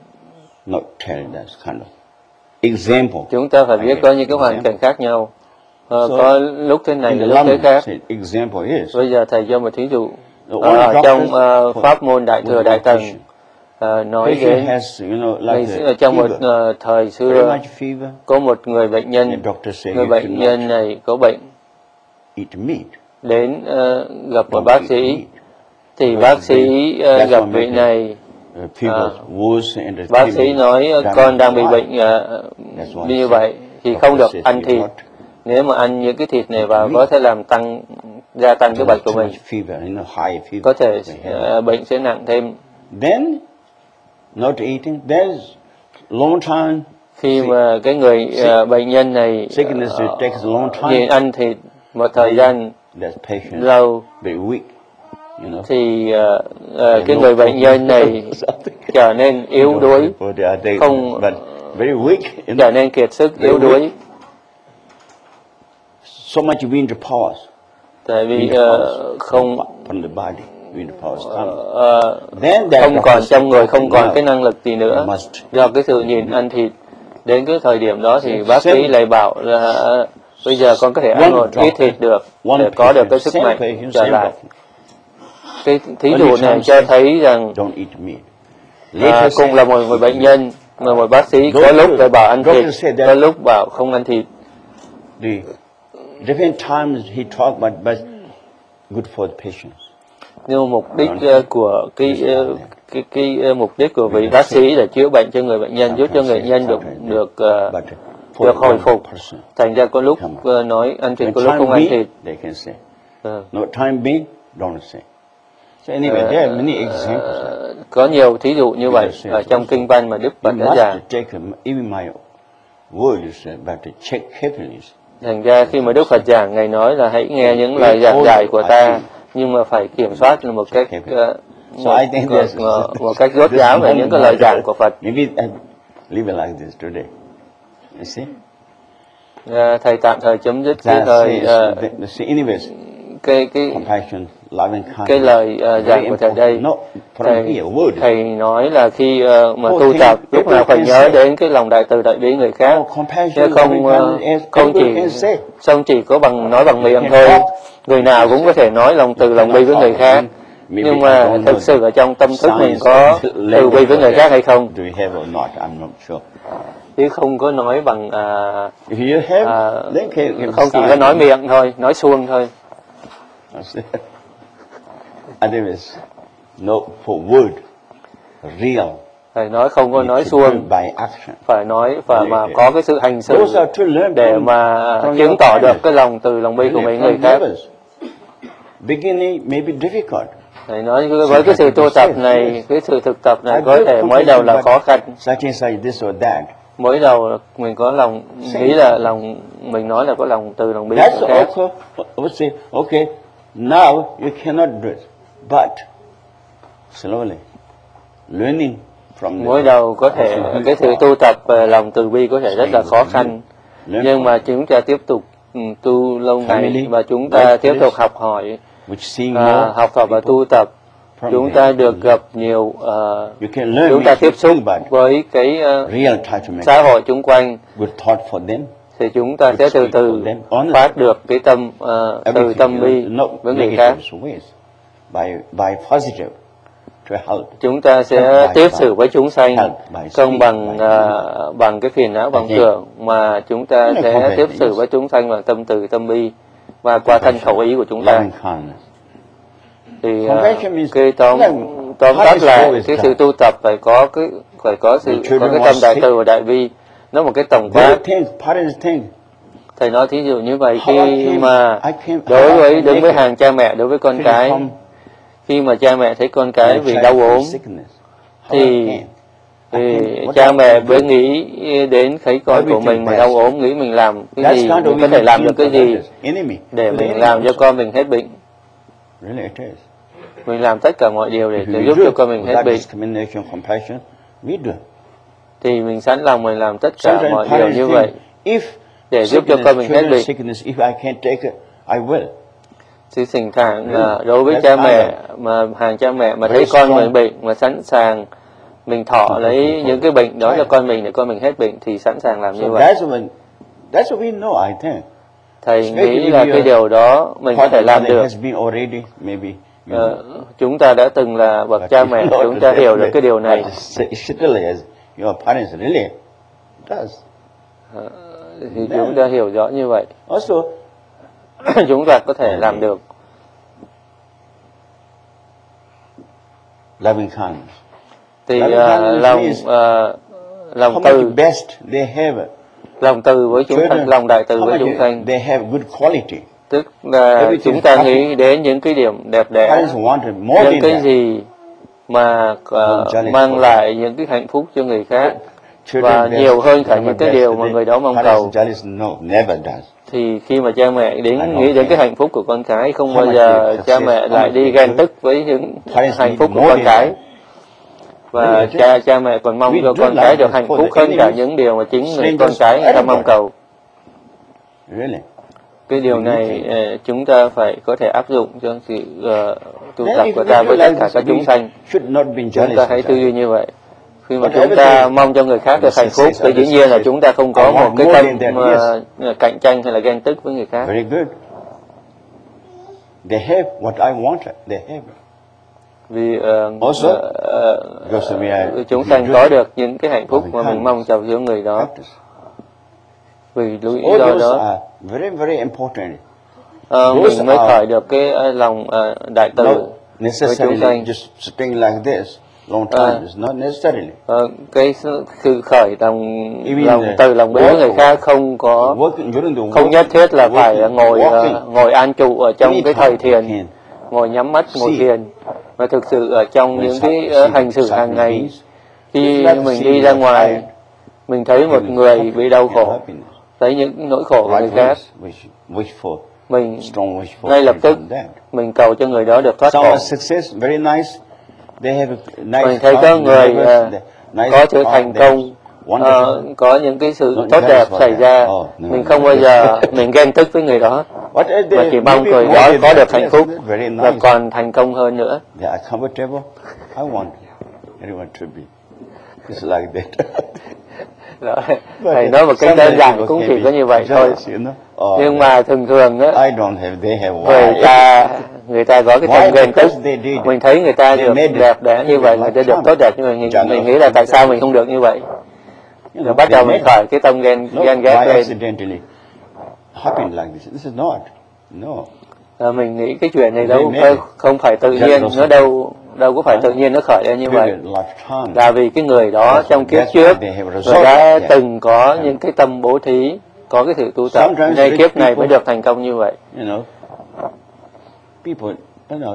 not tell. That's kind of example. chúng ta phải biết Okay, có những cái hoàn example. cảnh khác nhau. Ờ, So, có lúc thế này, In the lúc thế Lama khác. said, example is Bây giờ thầy cho một thí dụ. the Ờ, only ở doctors trong ờ, for- pháp môn Đại with thừa one Đại Tầng patient. ờ, nói Patient đến has, you know, ngày like xưa- a trong một fever, ờ, thời very xưa much fever. có một người bệnh The nhân, doctor say người you bệnh should nhân not này có bệnh eat meat. đến ờ, gặp một Don't bác eat sĩ, meat. thì That's bác sĩ very- ờ, that's gặp what vị make này, Uh, fever worse and the bác fever sĩ is nói ờ, damage. con đang bị Why? bệnh ờ, That's why như I vậy thì said, không được doctor ăn says thịt. not Nếu mà ăn những cái thịt này vào meat. có thể làm tăng gia tăng cái bệnh của too mình, much fever, you know, high fever. có thể They have ờ, bệnh sẽ nặng thêm. Then, not eating, there's long time, Khi mà cái người ờ, bệnh nhân này sickness ờ, takes a long time. nhịn ăn thịt một thời gian that patient lâu, very weak, you know. thì ờ, ờ, They cái no người bệnh food, nhân này something. trở nên yếu No đuối, food, they are- they- không- but very weak, you trở know. nên kiệt sức, They yếu đuối, weak. So much wind powers, tại vì wind ờ, powers không from the body, wind powers come. ờ, Then that không còn doctor trong người said, không còn "No, cái năng lực gì nữa, must do cái sự nhịn ăn thịt. Đến cái thời điểm đó thì Yes, bác sĩ same- lại bảo là bây giờ con có thể ăn One một ít doctor, thịt được one để có được cái patient, sức same mạnh patient, trở same lại. doctor. Cái thí Only dụ time này cho say, thấy rằng Don't eat meat. à, Later cùng say, là một người bệnh nhân mà một bác sĩ có Doctor- lúc lại bảo ăn thịt, doctor said that- có lúc bảo không ăn thịt. the different times he talked about, but good for the patients. Nhưng mục đích ờ, của cái ờ, cái cái ờ, mục đích của vị bác sĩ là chữa bệnh cho người bệnh nhân, giúp cho người bệnh nhân được được ờ, But for được hồi one phục. person, Thành ra có lúc ờ, nói ăn thịt, when có lúc time không ăn being, thịt. they can say. Ờ. No time being, don't say. So anyway, there are many examples. Ờ, có nhiều thí dụ như vậy ở trong kinh văn mà Đức You Phật đã must giảng. take, um, even my word is about to check carefully. Thành ra khi mà Đức Phật giảng, Ngài nói là hãy nghe những lời giảng dạy của ta, nhưng mà phải kiểm soát một cách uh, một, một, một cách rốt ráo về những cái lời giảng của Phật. Maybe I live like this today. You see? Uh, thầy tạm thời chấm dứt cái That lời says, uh, the- see, anyways, cái cái compassion, loving cái kindness. lời uh, giảng của thầy đây. No, from Thầy, here, word. thầy nói là khi uh, mà Oh, tu thing, tập lúc nào phải everyone nhớ can say. đến cái lòng đại từ đại bi người khác, Oh, compassion, chứ không loving uh, kindness, không everyone chỉ can say. không chỉ có bằng nói bằng miệng can thôi. talk. Người nào cũng có thể nói lòng từ lòng bi với người khác, Maybe nhưng I mà don't know thực sự ở trong tâm thức mình science có level từ bi với người for khác that. hay không, Do you have or not? I'm not sure. chứ không có nói bằng à, If you have, à, then can, can không chỉ có sign. nói miệng thôi, nói suông thôi. Otherwise, no, for word, real. Thầy nói không có you nói should do suông, by action. phải nói và mà Okay. có cái sự hành xử Those are to learn để from- mà from chứng your tỏ được kindness. cái lòng từ lòng bi của Really, mấy from người khác. neighbors. Beginning may be difficult. Thầy nói với cái sự tu tập này, cái sự thực tập này có thể mới đầu là khó khăn. Such and such, this or that. Mới đầu là mình có lòng nghĩ là lòng mình nói là có lòng từ lòng bi That's của khác. also, I would say, okay, now you cannot do it, but slowly, learning from Mới the- đầu có thể cái sự tu tập về lòng từ bi có thể rất là khó khăn, learn nhưng from mà chúng ta tiếp tục ừ, tu lâu ngày Family, và chúng ta like tiếp this. tục học hỏi, which seeing à, more học tập và people tu tập. from Chúng there. ta được gặp nhiều, ờ, You can learn chúng ta make tiếp you xúc think about với cái ờ, real attachment, xã hội chung quanh, good thought for them. thì chúng ta sẽ từ từ phát được cái tâm ờ, từ Everything, tâm you bi know, not với người khác. negative ways, by by positive to help. Chúng ta sẽ Help by- tiếp by- xử với chúng sanh help by không speak, bằng by ờ, bằng cái phiền não vọng Okay. tưởng, mà chúng ta Nó sẽ không phải tiếp thế. xử với chúng sanh bằng tâm từ tâm bi và qua thân khẩu ý của chúng ta. Loving kindness. Thì ờ, Compassion means- cái tóm No, tóm how tắt is lại always cái done. sự tu tập phải có cái phải có sự The children có cái want tâm đại sick. từ và đại bi. Nó một cái tổng There quát. are things, parents think, Thầy nói thí dụ như vậy, How I khi came- mà I came- đối how I với came đứng với naked. hàng cha mẹ, đối với con Feel cái, from- khi mà cha mẹ thấy con cái my vì child đau from ốm, sickness. How thì I came. I thì came- what cha I mẹ can mới do. nghĩ đến thấy con của Everything mình mà best. đau ốm, nghĩ mình làm cái That's gì, kind of mình có thể we làm feel được cái for gì others, enemy. để To the mình enemy làm cho also. con mình hết bệnh. Really it is. Mình làm tất cả mọi điều để If để we giúp do cho con mình hết without bệnh, discrimination, compassion, we do. thì mình sẵn lòng mình làm tất cả Sometimes mọi điều parents như think, vậy if để giúp cho sickness, con mình hết children's bệnh. sickness, if I can't take it, I will. Sự thỉnh thoảng Really? là đối với That's cha kind mẹ mà hàng cha mẹ mà thấy Very con strong. mình bệnh mà sẵn sàng mình thọ lấy những cái bệnh đó cho con mình để con mình hết bệnh thì sẵn sàng làm So như vậy. that's when, that's what we know, I think. Thầy especially nghĩ if là you cái are điều đó mình có Part thể of làm mother được. has been already, maybe. You Ờ, know. chúng ta đã từng là bậc But cha you mẹ, know chúng the ta hiểu được definite- cái điều này. but it's- still is, your parents really does. Ờ, thì chúng ta hiểu rõ như vậy. Also, Chúng ta có thể làm được. loving kindness. Thì Loving ờ, kindness lòng means ờ, How lòng much từ, best they have. lòng từ với chúng sanh, lòng đại từ how với much chúng sanh, they have good quality. tức là Everything chúng ta happy. nghĩ đến những cái điểm đẹp đẽ, Parents wanted more những than cái that. gì mà ờ, Jealous mang for lại những cái hạnh phúc cho người khác, Children và best, nhiều hơn cả children những cái best điều mà today. người đó mong Parents cầu. jealous, no, never does. Thì khi mà cha mẹ đến I don't nghĩ đến care. cái hạnh phúc của con cái, không How bao much giờ they cha success, mẹ how lại much đi they ghen good. tức với những Parents hạnh need phúc của more con than cái. that. Và Really, cha cha mẹ còn mong we cho do con like cái được this hạnh for phúc the hơn cả enemies, những điều mà chính người strangers, con cái người ta everybody. mong cầu. Really. Cái điều này ờ, chúng ta phải có thể áp dụng cho sự ờ, tu Then tập if của we ta do với tất like cả this, các we chúng sanh. should not be Chúng jealous ta of hãy that. tư duy như vậy. Khi mà But chúng ta everything- mong cho người khác được hạnh phúc thì dĩ nhiên là chúng ta không có I một want cái more tâm than that, ờ, cạnh tranh hay là ghen tức với người khác. Very good. They have what I wanted. They have. Vì ờ, Also, ờ, because we are- ờ, chúng we sanh do có được những cái hạnh phúc loving mà mình kindness. mong cho những người đó. Practice. Vì lý All do those đó are very, very important. ờ, those mình mới are- khởi được cái ờ, lòng ờ, đại từ Not với chúng necessarily sanh. just sitting like this long time. Uh, It's not necessarily. Ờ, cái sự sự khởi lòng Even lòng the từ lòng bi với người work- khác không có Working during the không work- nhất thiết là phải working, ngồi ờ, walking, ngồi an trụ ở trong cái thời anytime you thiền, can. ngồi nhắm mắt ngồi See. thiền, mà thực sự ở trong When những some- cái ờ, see hành xử some hàng ngày, beings, khi it's not mình see đi ra you're ngoài tired. mình thấy một Giving người happiness bị đau and khổ happiness. thấy những nỗi khổ của người Right khác, wish, wish, wish for, mình strong wish for ngay lập tức from that. mình cầu cho người đó được thoát Some khổ. are success, very nice. They have a nice Mình thấy car, có người neighbors, ờ, they- nice có sự car, thành they công, wonderful. ờ, có những cái sự Not tốt jealous đẹp for xảy that. ra. Oh, no, Mình no. không bao giờ mình ghen tức với người đó, What are mà they? chỉ mong Maybe người more đó than có that. được hạnh Yes, phúc that's very và nice. còn thành công hơn nữa. They are comfortable. I want everyone to be just like that. Đó. Thầy nói một cách đơn giản cũng chỉ có như vậy thôi. Nhưng mà thường thường á, I don't have, they have người why. ta người ta có cái Why? tâm ghen tức. Because they did. Mình thấy người ta They được made it. đẹp đẽ như vậy, người ta được tốt đẹp như vậy, mình, mình nghĩ là tại sao mình không được như vậy? You Rồi know, bắt they đầu mình made khởi cái tâm ghen No, ghen ghét why lên. accidentally happen like this? This is not. No. À, mình nghĩ cái chuyện này They đâu made phải, it. không phải tự That nhiên, was- nó đâu đâu có phải tự nhiên nó khởi lên như vậy. Period, lifetime. Là vì cái người đó That's trong why- kiếp that's trước why they have người resolved đã that. từng có những cái tâm bố thí, có cái sự tu tập, Sometimes nên rich kiếp này people- mới được thành công như vậy. You know, people, you know.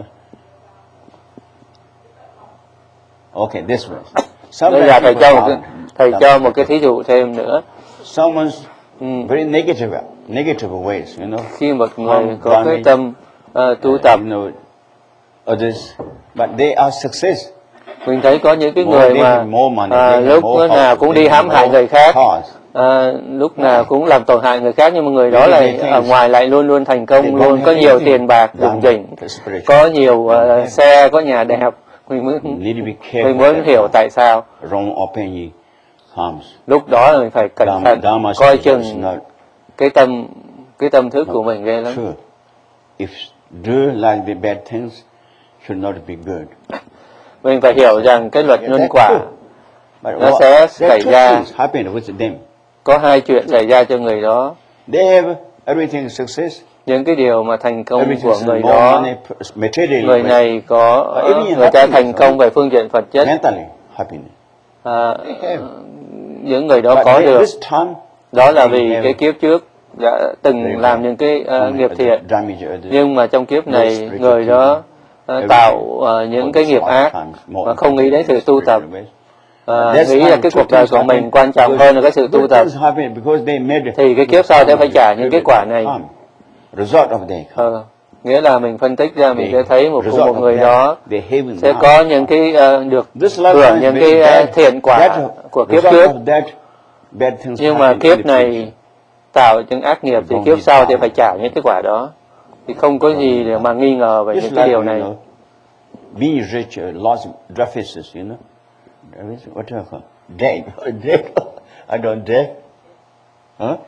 Okay, this way. Bây Sometimes giờ thầy people cho một are- cái, thầy cho một cái thí dụ thêm nữa. Someone's Ừ. very negative, negative ways, you know. Khi một người Harm, có cái damage, tâm uh, tu uh, tập, you know, others, but they are success. mình thấy có những cái More người they mà have more money, à, they have lúc more nào house, cũng they đi have hãm hại more người khác, cars. à, lúc nào cũng làm tổn hại người khác, nhưng mà người đó Maybe lại they think ở ngoài lại luôn luôn thành They công, don't luôn have có nhiều anything. tiền bạc Done rủng rỉnh, the spiritual. có nhiều uh, xe, có nhà đẹp. Mình mới Need to be careful mình muốn that hiểu tại sao. wrong opinion comes. Lúc đó là mình phải cẩn Dharma- thận, Dharma coi is chừng not cái tâm cái tâm thức của mình ghê lắm. true. If do like the bad things, should not be good. Mình phải hiểu rằng cái luật Yeah, nhân that's quả true. But nó what- sẽ there xảy are two ra. things happen with them. Có hai chuyện xảy ra cho người đó. They have everything success. Những cái điều mà thành công Everything của is người more đó, money, materially, người này có Uh, even người ta happiness, thành công uh, về phương diện vật chất, mentally happiness. à, They have. những người đó But có they- được, this time, đó là they vì have cái kiếp trước đã từng very làm bad những cái uh, comment, nghiệp thiện, damage others. nhưng mà trong kiếp No này spiritual người đó uh, thinking. tạo uh, những cái nghiệp ác và không nghĩ đến sự tu tập, và That's nghĩ là why cái two cuộc đời things của mình happen, quan trọng because hơn là cái sự tu good tập. things happen because they made Thì cái kiếp sau sẽ phải trả những cái quả này. Come. Result of that. Ờ, nghĩa là mình phân tích ra mình They- sẽ thấy một result một of người that, đó they have sẽ now. có những cái uh, được This lifetime hưởng is những very cái uh, bad. thiện quả That của kiếp result trước, of that, bad things nhưng mà happen in kiếp the này future. tạo những ác nghiệp thì Don't kiếp be sau thì proud. phải trả những cái quả đó, thì không có gì để mà nghi ngờ về Just những cái like, điều you này. know, being rich, uh, lots of deficits, you know. That is- What do I call? Dead. Dead. I don't dead. Huh?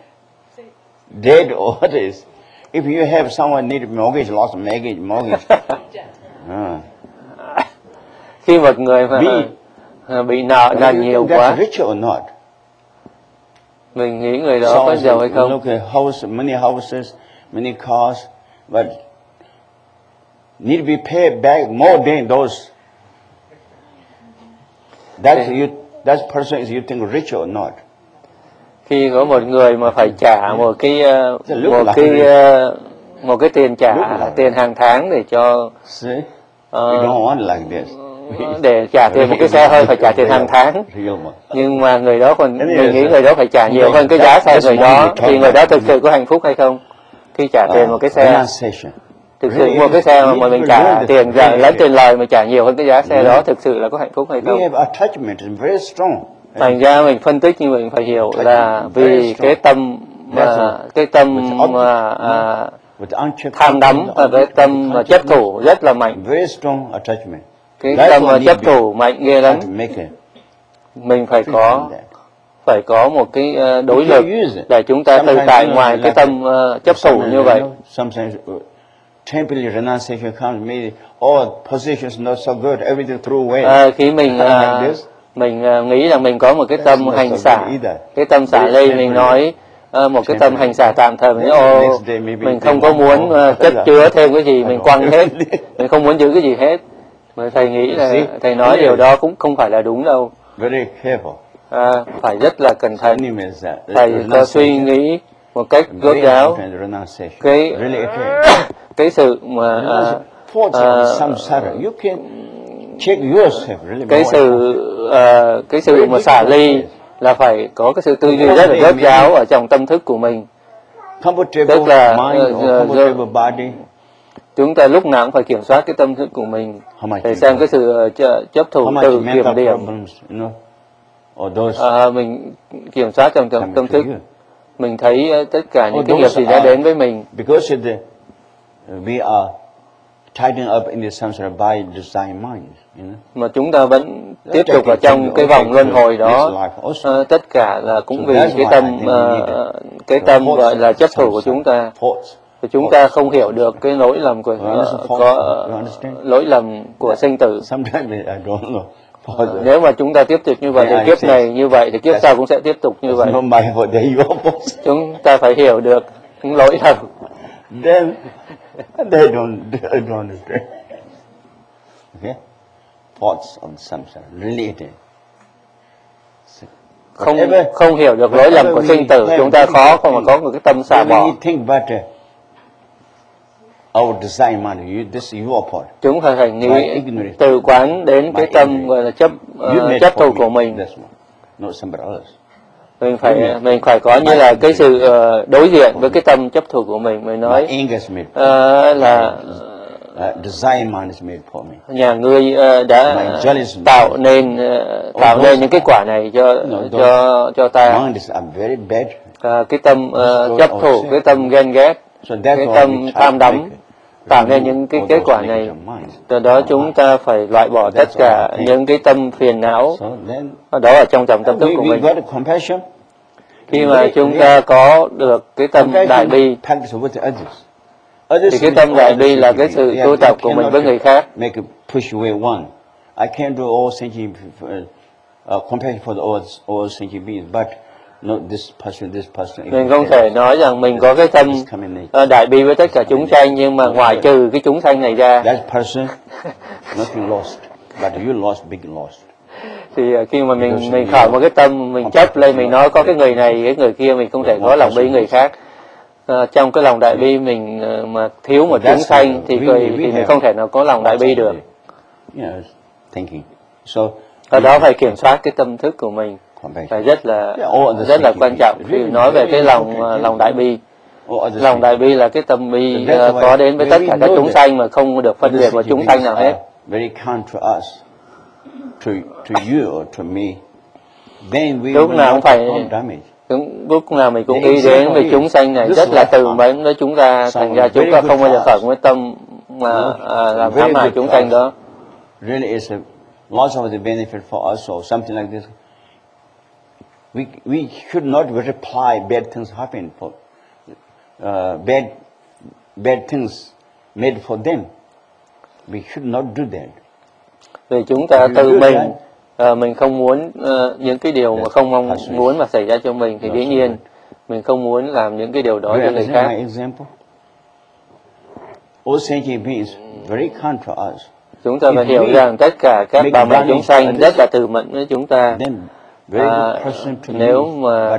Dead or what is? If you have someone need mortgage, lost mortgage, mortgage. uh, Khi một người mà Bị- uh, bị nợ do nần you nhiều think that's quá, rich or not? mình nghĩ người đó có Someone giàu hay says, không? look at house, many houses, many cars, but need to be paid back more than those. That's Okay. you. That person is you think rich or not? Khi có một người mà phải trả một cái uh, Lúc một là cái không uh, một cái tiền trả Lúc là- tiền hàng tháng để cho See, we Ờ, don't want like this. để trả tiền một cái xe hơi phải trả tiền hàng tháng, Real one. nhưng mà người đó còn Thế thì mình là nghĩ sao? người đó phải trả nhiều Vậy hơn cái that- giá xe that's người money đó, we talk thì người đó about. thực sự có hạnh phúc hay không khi trả tiền một cái xe? Renunciation. Thực sự Really, một cái xe mà you mình will trả learn the tiền thing. lấy tiền lời mà trả nhiều hơn cái giá xe Yeah. đó, thực sự là có hạnh phúc hay We không? have attachment is very strong. Thành ra mình phân tích như mình phải hiểu là vì cái tâm mà cái tâm mà à, With unchecked tham đắm và cái tâm mà chấp thủ rất là mạnh, very strong attachment. cái That's tâm what mà need chấp be- thủ mạnh ghê lắm. to make it. Mình phải Free có from that. phải có một cái uh, đối You lực can use it. để chúng ta tự Sometimes, tại you know, ngoài like cái tâm uh, chấp thủ sometimes, như you vậy. know, Sometimes uh, temporary renunciation comes, maybe oh position's not so good, everything throw away. À, khi mình Like uh, this. mình uh, nghĩ là mình có một cái tâm not hành so xả, good either. cái tâm xả Very ly, mình temporary. nói uh, một cái tâm Temporary. hành xả tạm thời, mình nói Then ô next day maybe mình they không có want muốn more. uh, chất chứa thêm cái gì, I mình don't quăng hết, really. mình không muốn giữ cái gì hết. Mà thầy nghĩ là See? thầy nói Really? điều đó cũng không phải là đúng đâu. Very careful. À, phải rất là cẩn thận, Any means that. thầy có suy Renunciation. nghĩ một cách rốt Very ráo. important renunciation. Cái Really okay. cái sự mà uh, Fault uh, of samsara. You can check yourself really. cái more sự uh, cái sự mà xả ly là phải có cái sự tư duy rất là rốt ráo ở trong tâm thức của mình. Comfortable Tức là mind or uh, uh, comfortable body. Chúng ta lúc nào cũng phải kiểm soát cái tâm thức của mình How much để you xem got? cái sự uh, ch- chấp How thủ much tự mental kiểm điểm. problems, you know, or those À, mình kiểm soát trong tâm, coming tâm to thức. you? Mình thấy uh, tất cả những Oh, cái nghiệp those gì đã are- đến với mình. Because of the, we are tightened up in the samsara by design mind, you know. Mà chúng ta vẫn tiếp tục ở trong cái vòng luân hồi đó. Uh, tất cả là cũng vì cái tâm uh, cái tâm gọi là chấp thủ của chúng ta. Thì chúng ta không hiểu được cái lỗi lầm của uh, có uh, lỗi lầm của sinh tử. Sometimes I don't know. Uh, nếu mà chúng ta tiếp tục như vậy thì kiếp này như vậy thì kiếp sau cũng sẽ tiếp tục như vậy. No matter what they you Chúng ta phải hiểu được những lỗi lầm. Then they don't they don't understand. Okay? Thoughts of samsara related. Không không hiểu được lỗi lầm của sinh tử, chúng ta khó không mà có một cái tâm xả bỏ. You think but uh, our design mind, you, this is your part. Chúng ta phải nghĩ từ quán đến cái tâm gọi là chấp uh, chấp thủ của mình. Not somebody else. Mình phải mình phải có như là cái sự uh, đối diện với cái tâm chấp thủ của mình. Mình nói uh, là Uh, design mind is made for me. Nhà ngươi uh, đã tạo nên uh, tạo nên những cái quả này cho no, cho cho ta. Mind is very bad. Uh, cái tâm uh, chấp thủ, cái tâm ghen ghét, so cái tâm tham đắm tạo nên những cái kết quả này. Từ đó chúng ta phải loại bỏ tất cả những cái tâm phiền não đó ở trong trọng tâm thức của mình. Khi mà chúng ta có được cái tâm đại bi thì cái tâm đại bi là cái sự tu tập của mình với người khác. Make a push away one. I can't do all thinking uh, compassion for the all, all thinking beings, but no, this person, this person. Mình không thể nói rằng mình có cái tâm uh, đại bi với tất cả chúng sanh, nhưng mà ngoại trừ cái chúng sanh này ra. That person, nothing lost, but you lost big lost. Thì uh, khi mà mình mình khởi một cái tâm mình chấp lên, mình nói có cái người này, cái người kia, mình không thể có lòng bi người khác. Uh, trong cái lòng đại bi mình uh, mà thiếu một chúng sanh thì người thì mình không thể nào có lòng đại bi được. Ở đó phải kiểm soát cái tâm thức của mình, phải rất là rất là quan trọng khi nói về cái lòng uh, lòng đại bi. Lòng đại bi là cái tâm bi uh, có đến với tất cả các chúng sanh mà không được phân biệt vào chúng sanh nào hết. Lúc nào cũng phải lúc nào mình cũng nghĩ đến về chúng sanh này rất là từ mến với chúng ta, thành ra chúng ta không bao giờ khởi một tâm mà à, làm hãm hại chúng sanh đó. Really is a lots of the benefit for us or something like this. We we should not reply bad things happen for uh, bad bad things made for them. We should not do that. Vì chúng ta tự mình uh, mình không muốn uh, những cái điều mà không mong muốn mà xảy ra cho mình thì dĩ nhiên mình không muốn làm những cái điều đó cho người khác. All sentient beings very kind to us. Chúng ta phải hiểu rằng tất cả các bà mẹ chúng sanh rất là từ mẫn với chúng ta. À, nếu mà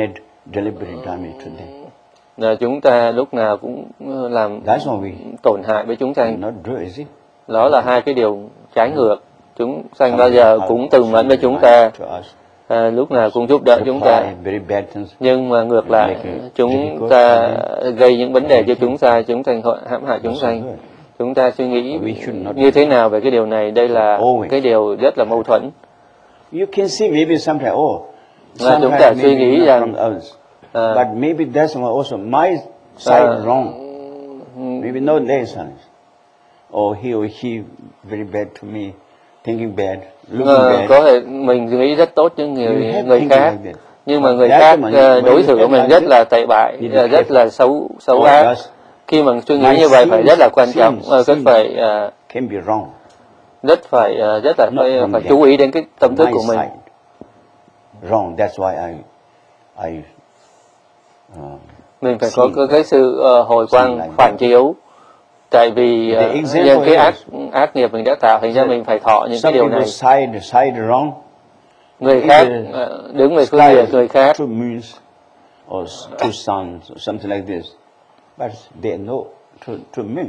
là chúng ta lúc nào cũng làm tổn hại với chúng sanh, đó là hai cái điều trái ngược. Chúng sanh bao giờ cũng từ mẫn với chúng ta, à, lúc nào cũng giúp đỡ chúng ta, nhưng mà ngược lại chúng ta gây những vấn đề cho chúng ta, chúng sanh hãm hại chúng sanh. Chúng ta suy nghĩ như thế nào về cái điều này? Đây là cái điều rất là mâu thuẫn. You can see maybe sometimes oh, sometimes chúng ta suy nghĩ rằng uh, but maybe that's also my side uh, wrong. Maybe no lessons. Or he or she very bad to me, thinking bad, looking uh, bad. Có thể mình suy nghĩ rất tốt cho người người khác, like nhưng mà người khác uh, đối xử của mình rất là tệ bại, uh, rất là xấu xấu ác. Khi mà suy nghĩ như vậy phải rất là quan trọng, uh, rất phải uh, can be wrong. rất phải uh, rất là phải, phải chú ý đến cái tâm thức của mình. Wrong. That's why I I uh, mình phải có cái, cái sự uh, hồi quang phản chiếu, tại vì uh, những cái ác ác nghiệp mình đã tạo, thành ra mình phải thọ những cái điều này. Side, side wrong. Người khác uh, đứng về phương diện người khác. Two moons or two suns or something like this, but they know to to me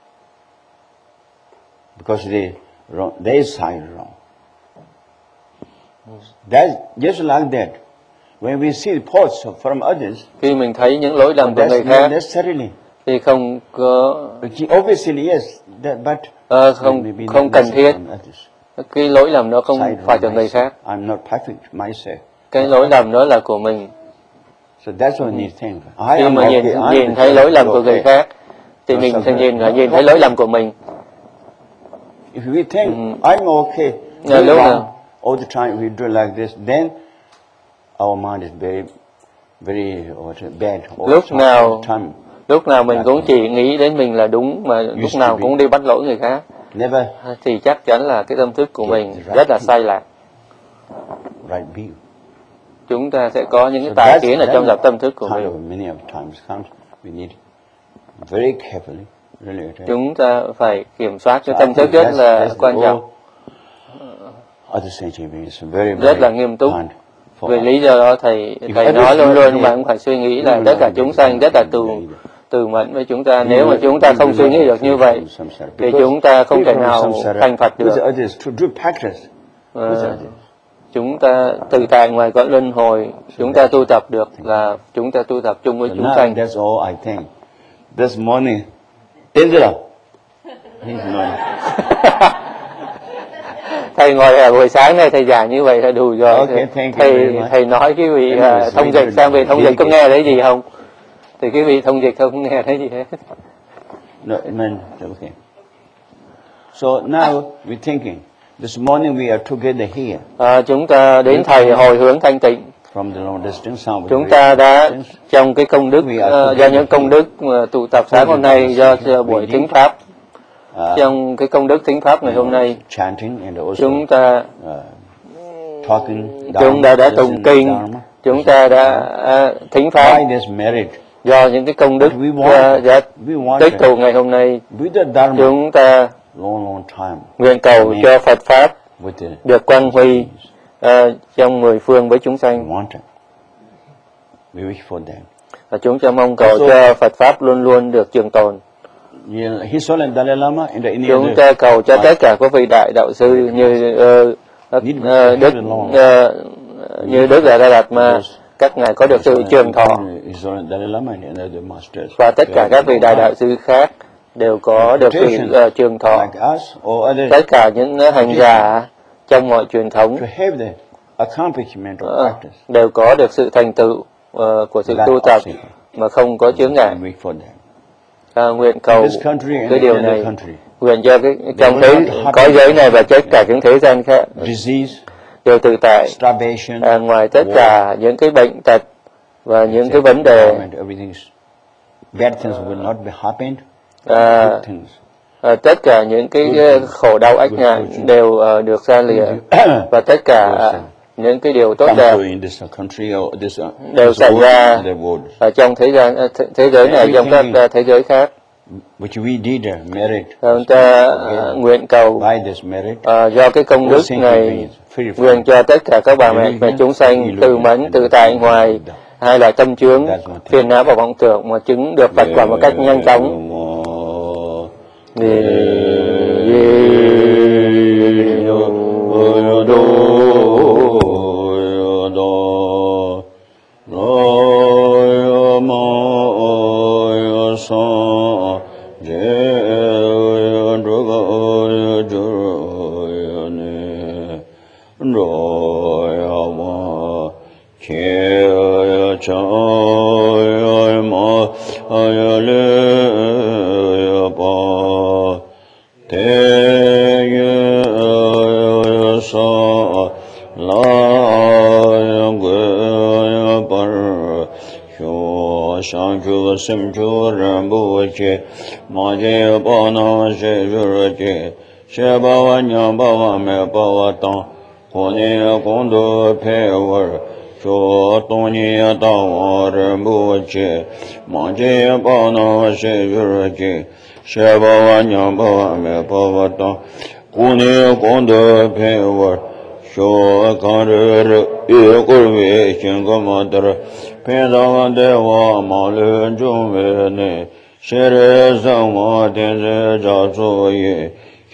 because they wrong, their side wrong. That's just like that. When we see faults from others, Khi mình thấy những lỗi lầm của that's người not khác necessarily. thì không có Obviously, yes, that, but ờ, không maybe không not cần thiết. necessarily from others. Cái lỗi lầm đó không Side phải of của người myself. khác. I'm not perfect myself. Cái lỗi lầm đó là của mình. So that's what we need to think. I Khi am mà okay. nhìn I'm nhìn thấy lỗi lầm của người okay. khác thì mình sẽ nhìn nhìn thấy lỗi lầm của mình. If we think I'm okay, Yeah, doing lúc wrong nào all the time, we do like this, then our mind is very, very what, bad. All Lúc the nào time. lúc nào mình cũng chỉ nghĩ đến mình là đúng mà lúc Used to nào be. cũng đi bắt lỗi người khác Never thì chắc chắn là cái tâm thức của Get mình the right rất là view. sai lạc. right view. Chúng ta sẽ có những cái So tà that's, kiến ở that's trong dòng tâm thức của kind mình. of many of times comes. We need very carefully, really. okay? Chúng ta phải kiểm soát cái So I tâm thức think rất that's- là that's the quan trọng. all other sage is very, Rất very là nghiêm túc. kind for Vì us. lý do đó thầy If thầy others nói luôn not luôn here, bạn cũng phải suy nghĩ you là will tất not cả be chúng able sanh to rất là do từ either. từ mẫn với chúng ta. You Nếu mà will- chúng ta you không will suy not nghĩ được free như vậy from samsara. thì Because chúng ta không free thể from nào samsara thành Phật with được. others to do practice. Ờ, With others. chúng ta tự tại ngoài cõi luân hồi, chúng ta tu tập được là chúng ta tu tập chung với So chúng now sanh. that's all I think. This morning, Angela, he's not. Thầy ngồi ở buổi sáng này thầy giảng như vậy là đủ rồi. Okay, thank you thầy very much. thầy nói cái vị Anyways, uh, thông we dịch did sang vị thông dịch có really nghe thấy gì không? Thì cái vị thông dịch không nghe thấy gì hết. No, man, okay. So now we're thinking. This morning we are together here À, chúng ta đến thầy hồi hướng thanh tịnh. from the long distance. Some Chúng ta đã trong cái công đức uh, do những công đức mà tụ tập sáng hôm nay do buổi thính pháp, trong cái công đức thính pháp ngày hôm nay chanting and also chúng ta uh, talking. chúng ta đã Dharma, tụng kinh, Dharma. chúng ta đã uh, thính pháp By this merit, do những cái công đức we want, uh, đã we want tích tụ ngày hôm nay. with the Dharma, Chúng ta long, long time, nguyện cầu cho Phật pháp with the được quang huy uh, trong mười phương với chúng we sanh. want it. We wish for that. Và chúng ta mong cầu cho Phật pháp luôn luôn được trường tồn. Yeah, His Holiness Dalai Lama and the Indian. Chúng ta cầu cho tất cả các vị đại đạo sư như uh, uh, Đức uh, như Đức Đại Đạt Ma, các ngài có được sự trường thọ, His Holiness Dalai Lama and other masters. và tất cả các vị đại đạo sư khác đều có được sự uh, trường thọ. Like us or others, Tất cả những uh, hành giả trong mọi truyền thống to have the accomplishment of uh, practice. đều có được sự thành tựu uh, của sự Without tu tập obstacle. mà không có chướng ngại. We wish for that. À, nguyện cầu In this country and cái in điều other này, country, nguyện cho cái trong thế cõi giới này và tất cả những thế gian khác disease, đều tự tại. starvation, À, ngoài tất war, cả những cái bệnh tật và những cái vấn đề environment, everything's bad things will not be happened. à, Good things. à, tất cả những cái uh, khổ đau ách nạn đều uh, được xa lìa, và tất cả uh, những cái điều tốt Come đẹp to in this country or this, uh, đều this xảy world, ra the world, ở trong thế gian uh, thế, thế giới này, trong các uh, thế giới khác. which we did uh, merit. Chúng ta uh, nguyện cầu By this merit, uh, do cái công đức này, nguyện cho tất cả các bà mẹ và chúng sanh từ mẫn tự tại ngoài hay là tâm chướng, phiền não và vọng tưởng mà chứng được Phật quả một cách nhanh chóng. Sim chu rambu che ma je ba na she ju che she ba wa nya ba wa me ba wa ta ho ne gong do pe wa cho to ni da wa rambu che ma je ba na she ju che she ba wa nya ba wa me ba wa ta ho ne gong do pe wa cho ka re e ko ve chen ga ma da Pedang dewa ma le jung ve ne, she re sang ma ten se ja zu ye,